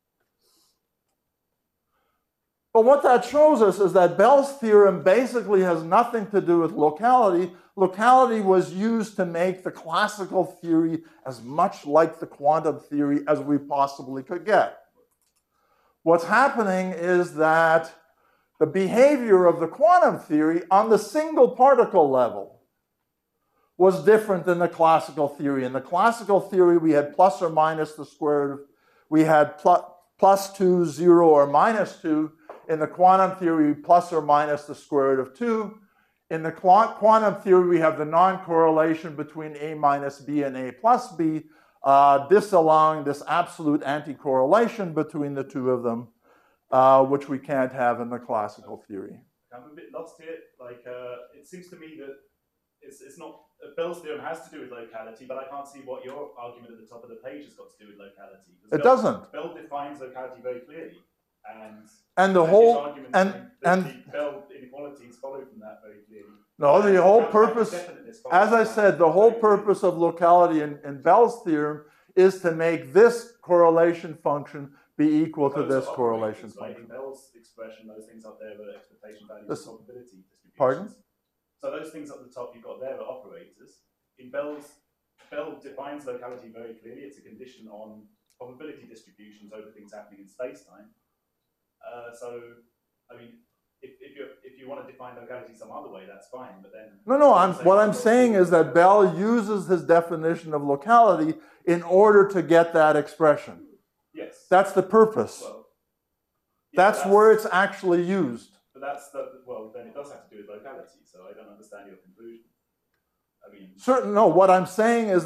But what that shows us is that Bell's theorem basically has nothing to do with locality. Locality was used to make the classical theory as much like the quantum theory as we possibly could get. What's happening is that the behavior of the quantum theory on the single particle level was different than the classical theory. In the classical theory, we had plus or minus the square root of, we had +2, 0, or -2. In the quantum theory, plus or minus the square root of 2. In the quantum theory, we have the non-correlation between a minus b and a plus b, disallowing this absolute anti-correlation between the two of them, which we can't have in the classical theory. I'm a bit lost here. Like, it seems to me that it's not, Bell's theorem has to do with locality, but I can't see what your argument at the top of the page has got to do with locality. It doesn't. Bell defines locality very clearly. And the whole, the Bell inequalities follow from that very clearly. No, the whole purpose, as I said, the whole purpose of locality in Bell's theorem is to make this correlation function be equal to this correlation function. In Bell's expression, those things up there are expectation values and probability distributions. Pardon? So those things at the top you've got there are operators. In Bell defines locality very clearly. It's a condition on probability distributions over things happening in space-time. So, I mean, if you want to define locality some other way, that's fine. But then what I'm saying is that Bell uses his definition of locality in order to get that expression. Yes. That's the purpose. Well, yeah, that's where it's actually used. But then it does have to do with locality. So I don't understand your conclusion. I mean, No. What I'm saying is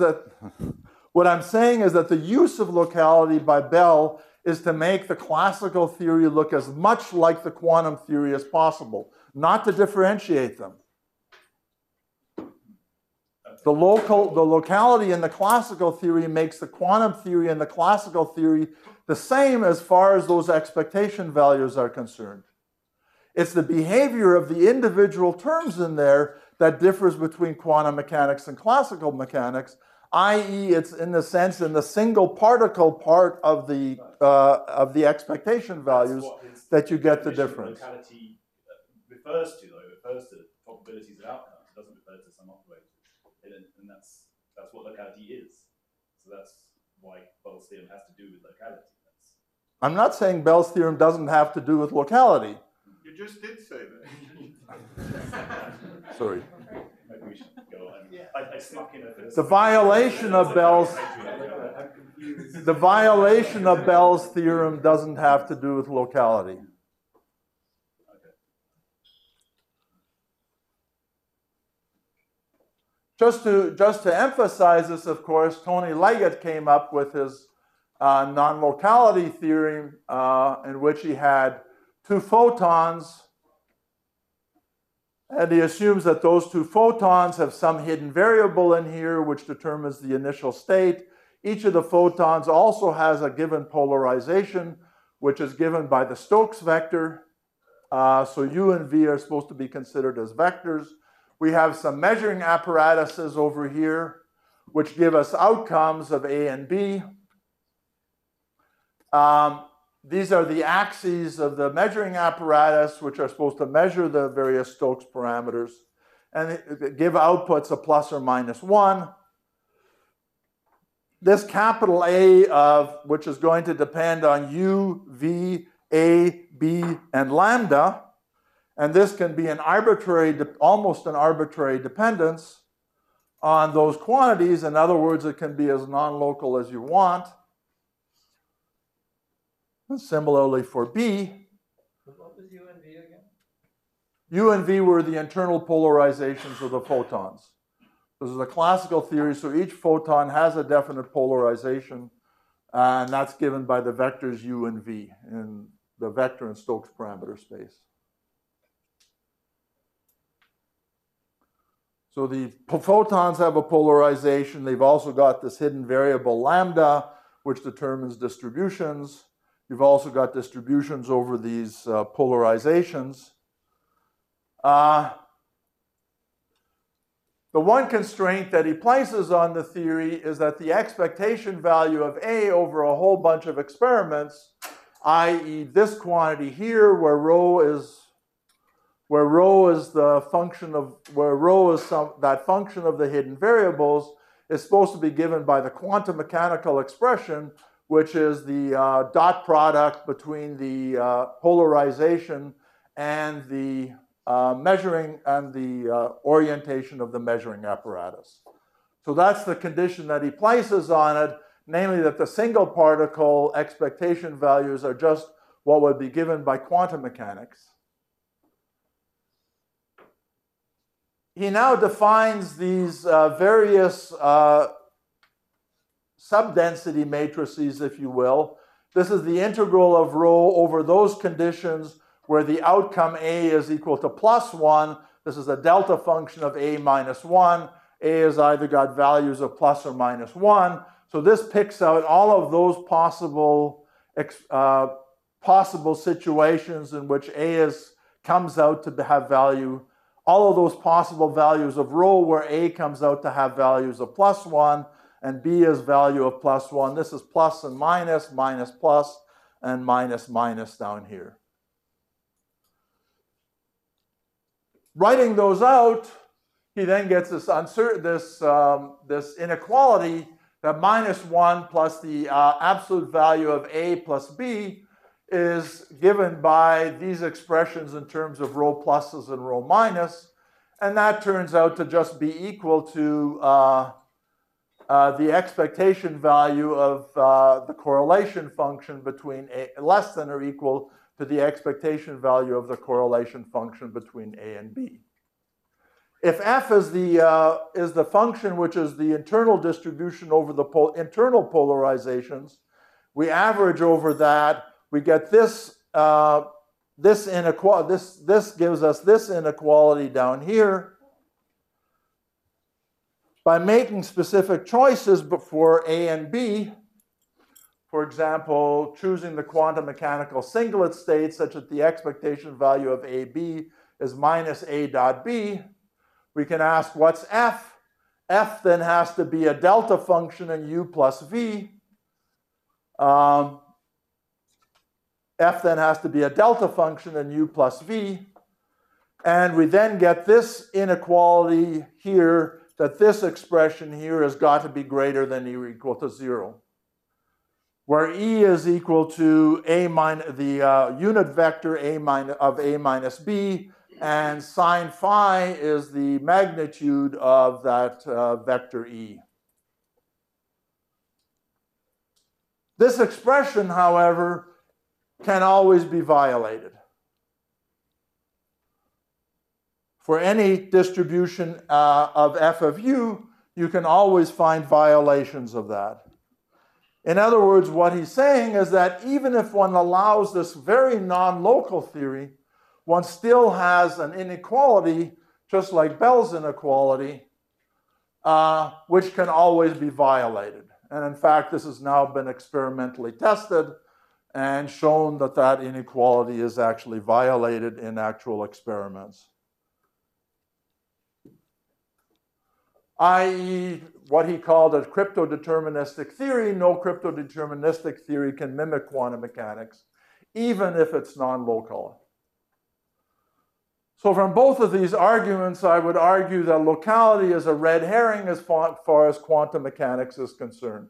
that the use of locality by Bell is to make the classical theory look as much like the quantum theory as possible, not to differentiate them. The locality in the classical theory makes the quantum theory and the classical theory the same as far as those expectation values are concerned. It's the behavior of the individual terms in there that differs between quantum mechanics and classical mechanics, i.e. it's in the sense in the single particle part of the expectation values that you get the difference. Locality refers to, though, refers to probabilities of outcomes. It doesn't refer to some operators. And that's what locality is. So that's why Bell's theorem has to do with locality. I'm not saying Bell's theorem doesn't have to do with locality. You just did say that. Sorry. Maybe we should go on. Yeah. I snuck in a The violation of Bell's theorem doesn't have to do with locality. Just to emphasize this, of course, Tony Leggett came up with his non-locality theorem in which he had two photons, and he assumes that those two photons have some hidden variable in here which determines the initial state. Each of the photons also has a given polarization, which is given by the Stokes vector. So U and V are supposed to be considered as vectors. We have some measuring apparatuses over here, which give us outcomes of A and B. These are the axes of the measuring apparatus, which are supposed to measure the various Stokes parameters, and they give outputs of plus or minus 1. This capital A, which is going to depend on U, V, A, B, and lambda, and this can be an arbitrary, almost an arbitrary dependence on those quantities. In other words, it can be as non-local as you want. And similarly for B, What was U and V again? U and V were the internal polarizations of the photons. This is a classical theory, so each photon has a definite polarization, and that's given by the vectors U and V in the vector and Stokes parameter space. So the photons have a polarization. They've also got this hidden variable lambda, which determines distributions. You've also got distributions over these polarizations. The one constraint that he places on the theory is that the expectation value of A over a whole bunch of experiments, i.e. this quantity here, where rho is the function of, that function of the hidden variables, is supposed to be given by the quantum mechanical expression, which is the dot product between the polarization and the measuring and the orientation of the measuring apparatus. So that's the condition that he places on it, namely that the single particle expectation values are just what would be given by quantum mechanics. He now defines these various subdensity matrices, if you will. This is the integral of rho over those conditions where the outcome A is equal to plus 1. This is a delta function of A minus 1. A has either got values of plus or minus 1. So this picks out all of those possible situations in which A comes out to have value. All of those possible values of rho where A comes out to have values of plus 1, and B is value of plus 1. This is plus and minus, minus plus, and minus minus down here. Writing those out, he then gets this inequality that minus 1 plus the absolute value of A plus B is given by these expressions in terms of rho pluses and rho minus, and that turns out to just be equal to the expectation value of the correlation function between A, less than or equal to the expectation value of the correlation function between A and B. If F is the function which is the internal distribution over the internal polarizations, we average over that. We get this inequality. This gives us this inequality down here. By making specific choices for A and B, for example, choosing the quantum mechanical singlet state such that the expectation value of AB is minus A dot B, we can ask what's F? F then has to be a delta function in U plus V. F then has to be a delta function in U plus V. And we then get this inequality here, that this expression here has got to be greater than or equal to 0. Where E is equal to the unit vector of A minus B, and sine phi is the magnitude of that vector E. This expression, however, can always be violated. For any distribution of f of u, you can always find violations of that. In other words, what he's saying is that even if one allows this very non-local theory, one still has an inequality, just like Bell's inequality, which can always be violated. And in fact, this has now been experimentally tested and shown that that inequality is actually violated in actual experiments. I.e., what he called a cryptodeterministic theory. No cryptodeterministic theory can mimic quantum mechanics, even if it's non-local. So from both of these arguments, I would argue that locality is a red herring as far as quantum mechanics is concerned.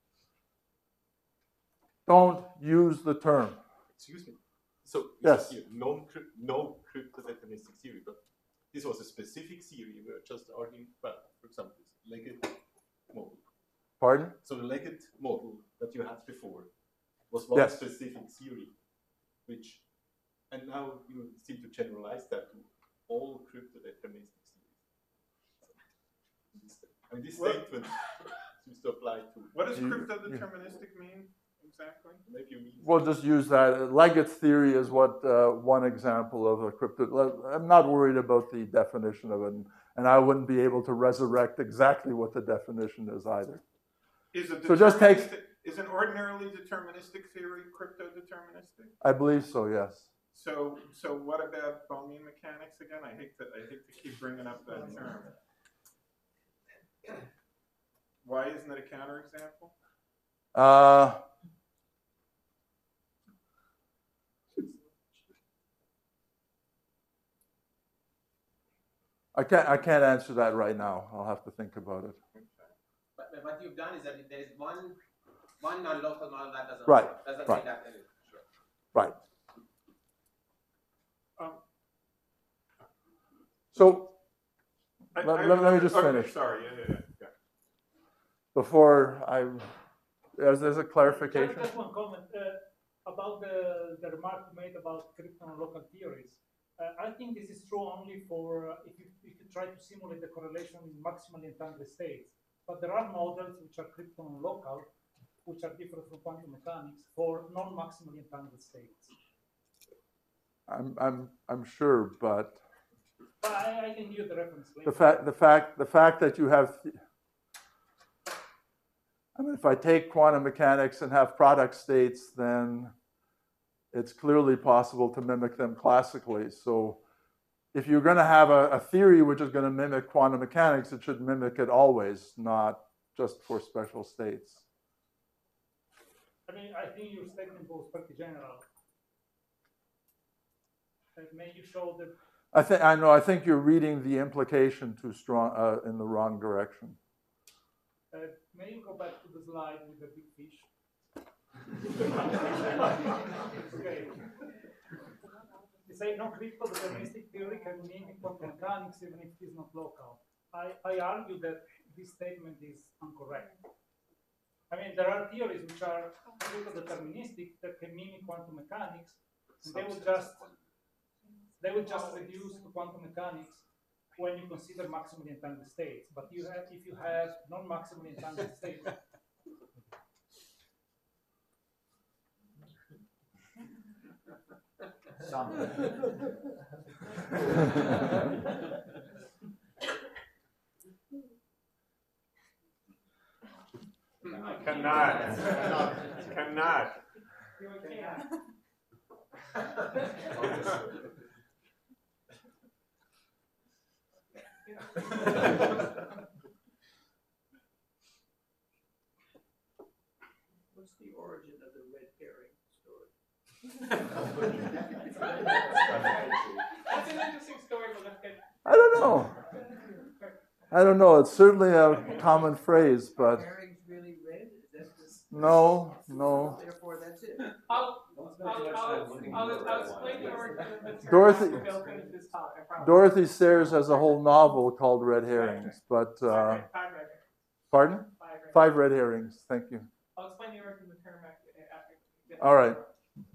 Don't use the term. Excuse me. So yes, no cryptodeterministic theory, but this was a specific theory. We were just arguing about, for example, this Leggett model. Pardon? So the Leggett model that you had before was one specific theory, which, and now you seem to generalize that to all cryptodeterministic theories. I mean, this statement seems to apply to. What does cryptodeterministic mean exactly? Maybe you mean. We'll just use that. Leggett's theory is what one example of a crypto. I'm not worried about the definition of it, and I wouldn't be able to resurrect exactly what the definition is either. Is it so just take. Is an ordinarily deterministic theory cryptodeterministic? I believe so. Yes. So what about Bohmian mechanics again? I hate to keep bringing up that term. Why isn't it a counterexample? I can't answer that right now. I'll have to think about it. But what you've done is that if there is one non-local model that doesn't right. work, doesn't right. mean that anyway. Sure. Right. So let me just finish. Sorry, yeah. Before there's a clarification. Just one comment about the remark you made about crypto-local theories. I think this is true only for if you try to simulate the correlation in maximally entangled states. But there are models which are crypto-local, which are different from quantum mechanics for non-maximally entangled states. I'm sure, but I can give the reference later. The fact that you have. I mean, if I take quantum mechanics and have product states, then it's clearly possible to mimic them classically. So if you're going to have a theory which is going to mimic quantum mechanics, it should mimic it always, not just for special states. I mean, I think your statement was pretty general. May you show that? I think you're reading the implication too strong in the wrong direction. May you go back to the slide with the big fish? Okay. You say no crypto-deterministic theory can mimic quantum mechanics even if it is not local. I argue that this statement is incorrect. I mean, there are theories which are crypto-deterministic that can mimic quantum mechanics, and they will just reduce to quantum mechanics when you consider maximally entangled states. But if you have non-maximally entangled states. Cannot. What's the origin of the red herring story? That's an interesting story know. I don't know. It's certainly a common phrase, but Herring's really red? Is that just? no. Therefore, that's it. I'll explain the origin of the term Dorothy- after Bill finishes his talk, I promise. Dorothy Sayers has a whole novel called Red Herrings, but Five red. pardon? Five red. 5 red herrings. Thank you. I'll explain the origin of the term after. All right.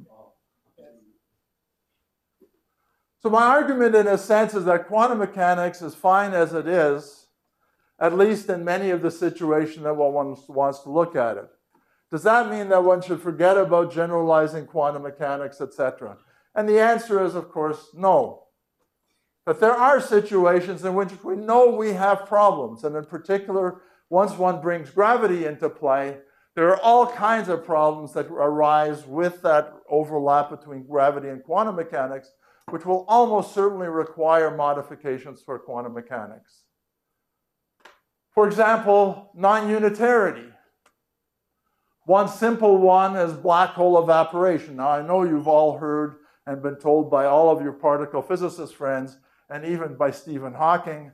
So my argument, in a sense, is that quantum mechanics is fine as it is, at least in many of the situations that one wants to look at it. Does that mean that one should forget about generalizing quantum mechanics, etc.? And the answer is, of course, no. But there are situations in which we know we have problems, and in particular, once one brings gravity into play, there are all kinds of problems that arise with that overlap between gravity and quantum mechanics, which will almost certainly require modifications for quantum mechanics. For example, non-unitarity. One simple one is black hole evaporation. Now, I know you've all heard and been told by all of your particle physicist friends, and even by Stephen Hawking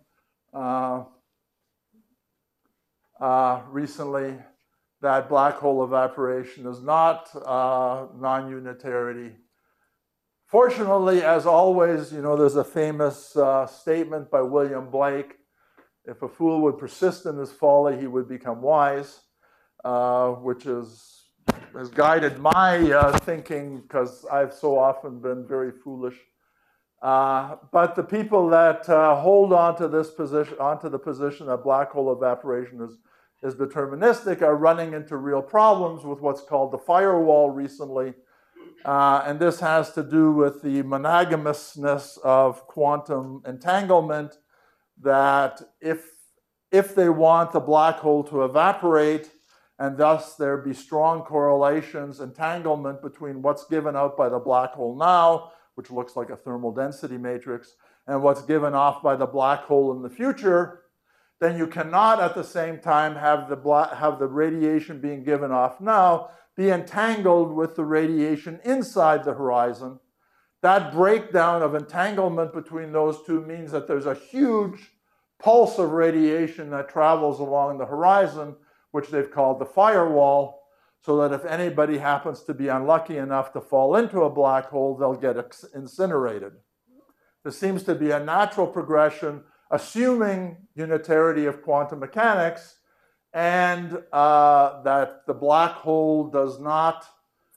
recently, that black hole evaporation is not non-unitarity. Fortunately, as always, you know, there's a famous statement by William Blake: if a fool would persist in his folly, he would become wise, which has guided my thinking, because I've so often been very foolish. But the people that hold on to this position, onto the position that black hole evaporation is deterministic, are running into real problems with what's called the firewall recently. And this has to do with the monogamousness of quantum entanglement, that if they want the black hole to evaporate, and thus there be strong correlations, entanglement between what's given out by the black hole now, which looks like a thermal density matrix, and what's given off by the black hole in the future, then you cannot at the same time have the radiation being given off now be entangled with the radiation inside the horizon. That breakdown of entanglement between those two means that there's a huge pulse of radiation that travels along the horizon, which they've called the firewall, so that if anybody happens to be unlucky enough to fall into a black hole, they'll get incinerated. This seems to be a natural progression, assuming unitarity of quantum mechanics, and that the black hole does not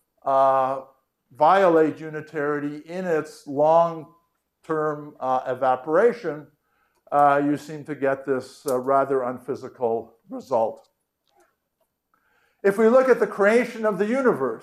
violate unitarity in its long-term evaporation. You seem to get this rather unphysical result. If we look at the creation of the universe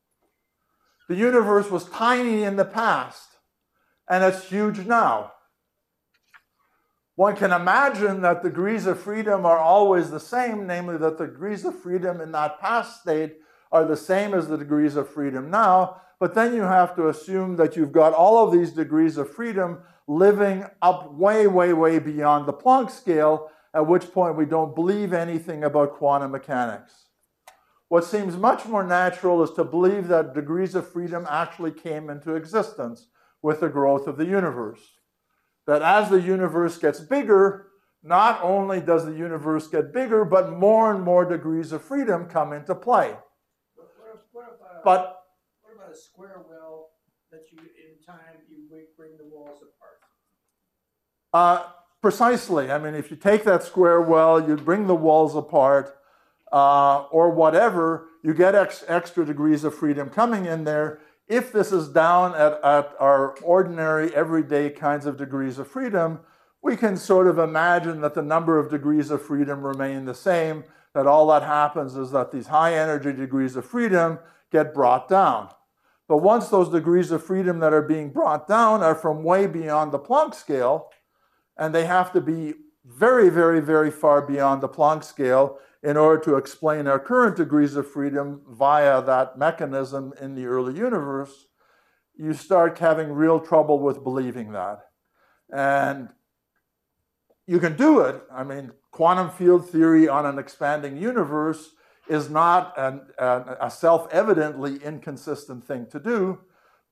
was tiny in the past, and it's huge now. One can imagine that degrees of freedom are always the same, namely that the degrees of freedom in that past state are the same as the degrees of freedom now, but then you have to assume that you've got all of these degrees of freedom living up way, way, way beyond the Planck scale, at which point we don't believe anything about quantum mechanics. What seems much more natural is to believe that degrees of freedom actually came into existence with the growth of the universe. That as the universe gets bigger, not only does the universe get bigger, but more and more degrees of freedom come into play. What about a square well that you, in time, you bring the walls apart? Precisely. I mean, if you take that square well, you bring the walls apart, or whatever, you get extra degrees of freedom coming in there. If this is down at our ordinary, everyday kinds of degrees of freedom, we can sort of imagine that the number of degrees of freedom remain the same, that all that happens is that these high energy degrees of freedom get brought down. But once those degrees of freedom that are being brought down are from way beyond the Planck scale, and they have to be very, very, very far beyond the Planck scale in order to explain our current degrees of freedom via that mechanism in the early universe, you start having real trouble with believing that. And you can do it. I mean, quantum field theory on an expanding universe is not a self-evidently inconsistent thing to do,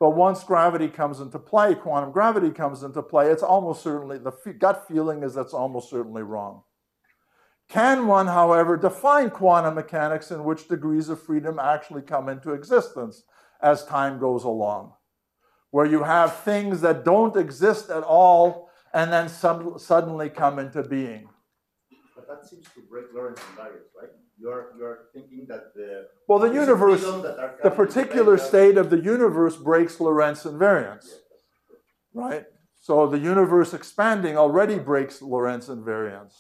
But once gravity comes into play, quantum gravity comes into play, it's almost certainly, the gut feeling is that's almost certainly wrong. Can one, however, define quantum mechanics in which degrees of freedom actually come into existence as time goes along? Where you have things that don't exist at all and then suddenly come into being. But that seems to break Lorentzian barriers, right? You're thinking that the universe, the particular today, state of the universe breaks Lorentz invariance, right? So the universe expanding already breaks Lorentz invariance.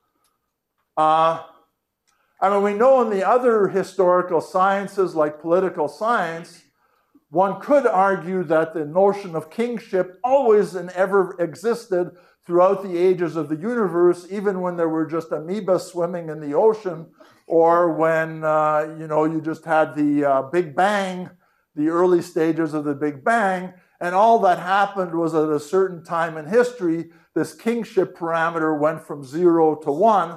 I mean, we know in the other historical sciences, like political science, one could argue that the notion of kingship always and ever existed throughout the ages of the universe, even when there were just amoebas swimming in the ocean, or when you just had the Big Bang, the early stages of the Big Bang, and all that happened was at a certain time in history, this kingship parameter went from 0 to 1.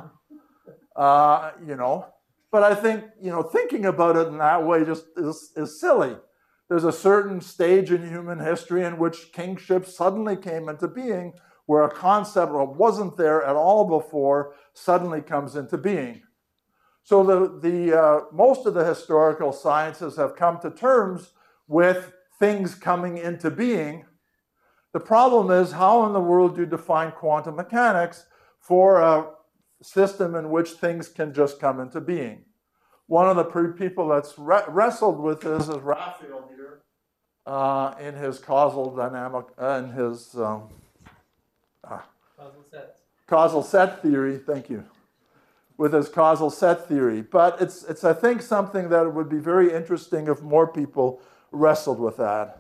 But I think, thinking about it in that way just is silly. There's a certain stage in human history in which kingship suddenly came into being, where a concept that wasn't there at all before suddenly comes into being. So most of the historical sciences have come to terms with things coming into being. The problem is, how in the world do you define quantum mechanics for a system in which things can just come into being? One of the people that's wrestled with this is Raphael here in his causal dynamic, in his causal set theory. Thank you. With his causal set theory. But it's I think, something that would be very interesting if more people wrestled with that.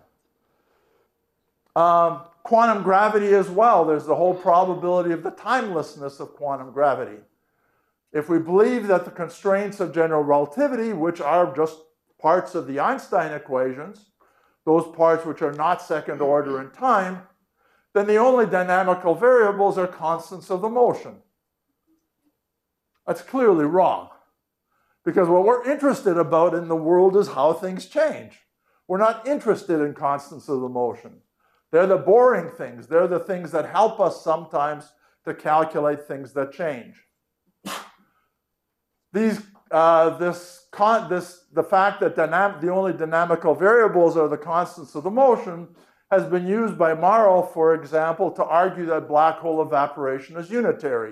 Quantum gravity as well. There's the whole probability of the timelessness of quantum gravity. If we believe that the constraints of general relativity, which are just parts of the Einstein equations, those parts which are not second order in time, then the only dynamical variables are constants of the motion. That's clearly wrong. Because what we're interested about in the world is how things change. We're not interested in constants of the motion. They're the boring things. They're the things that help us sometimes to calculate things that change. The fact that the only dynamical variables are the constants of the motion has been used by Morrow, for example, to argue that black hole evaporation is unitary.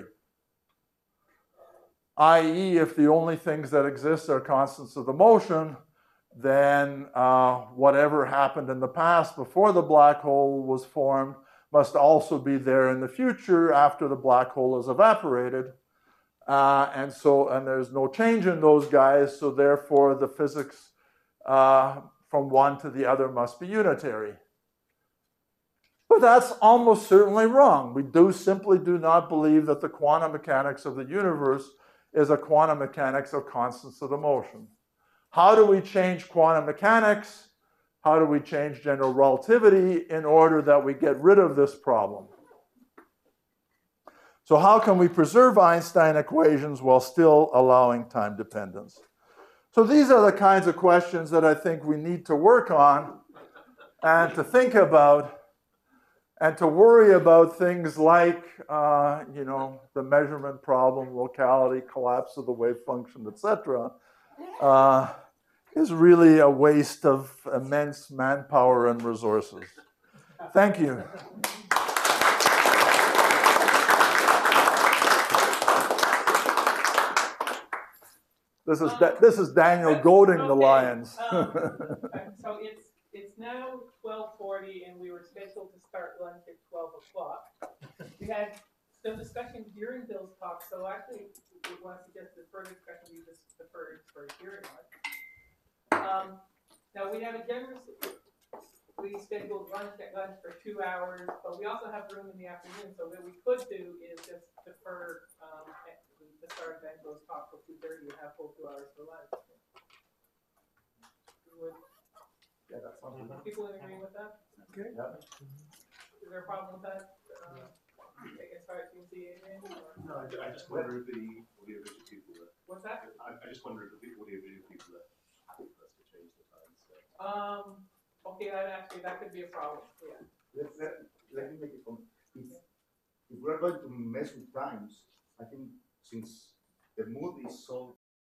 I.e., if the only things that exist are constants of the motion, then whatever happened in the past before the black hole was formed must also be there in the future after the black hole is evaporated. And there's no change in those guys, so therefore the physics from one to the other must be unitary. But that's almost certainly wrong. We simply do not believe that the quantum mechanics of the universe is a quantum mechanics of constants of the motion. How do we change quantum mechanics? How do we change general relativity in order that we get rid of this problem? So how can we preserve Einstein equations while still allowing time dependence? So these are the kinds of questions that I think we need to work on and to think about and to worry about things like, the measurement problem, locality, collapse of the wave function, etc. Is really a waste of immense manpower and resources. Thank you. This is Daniel goading the lions. So it's now 12:40, and we were scheduled to start lunch at 12 o'clock. We had some discussion during Bill's talk, so actually we want to suggest the further discussion we just deferred for hearing lunch. Now we have we scheduled lunch for 2 hours, but we also have room in the afternoon, so what we could do is just defer the start of Daniel's talk till 2:30 and have full 2 hours for lunch. Yeah, that sounds good. People in agreement with that? Okay. Yeah. Is there a problem with that? As far as you can see, Adrian? No, I just wonder if the audiovisual people that. What's that? I just wonder if the audiovisual people that happy for us to change the time. So. Okay, that could be a problem, yeah. Let me make a comment. If we're going to mess with times, I think since the mood is so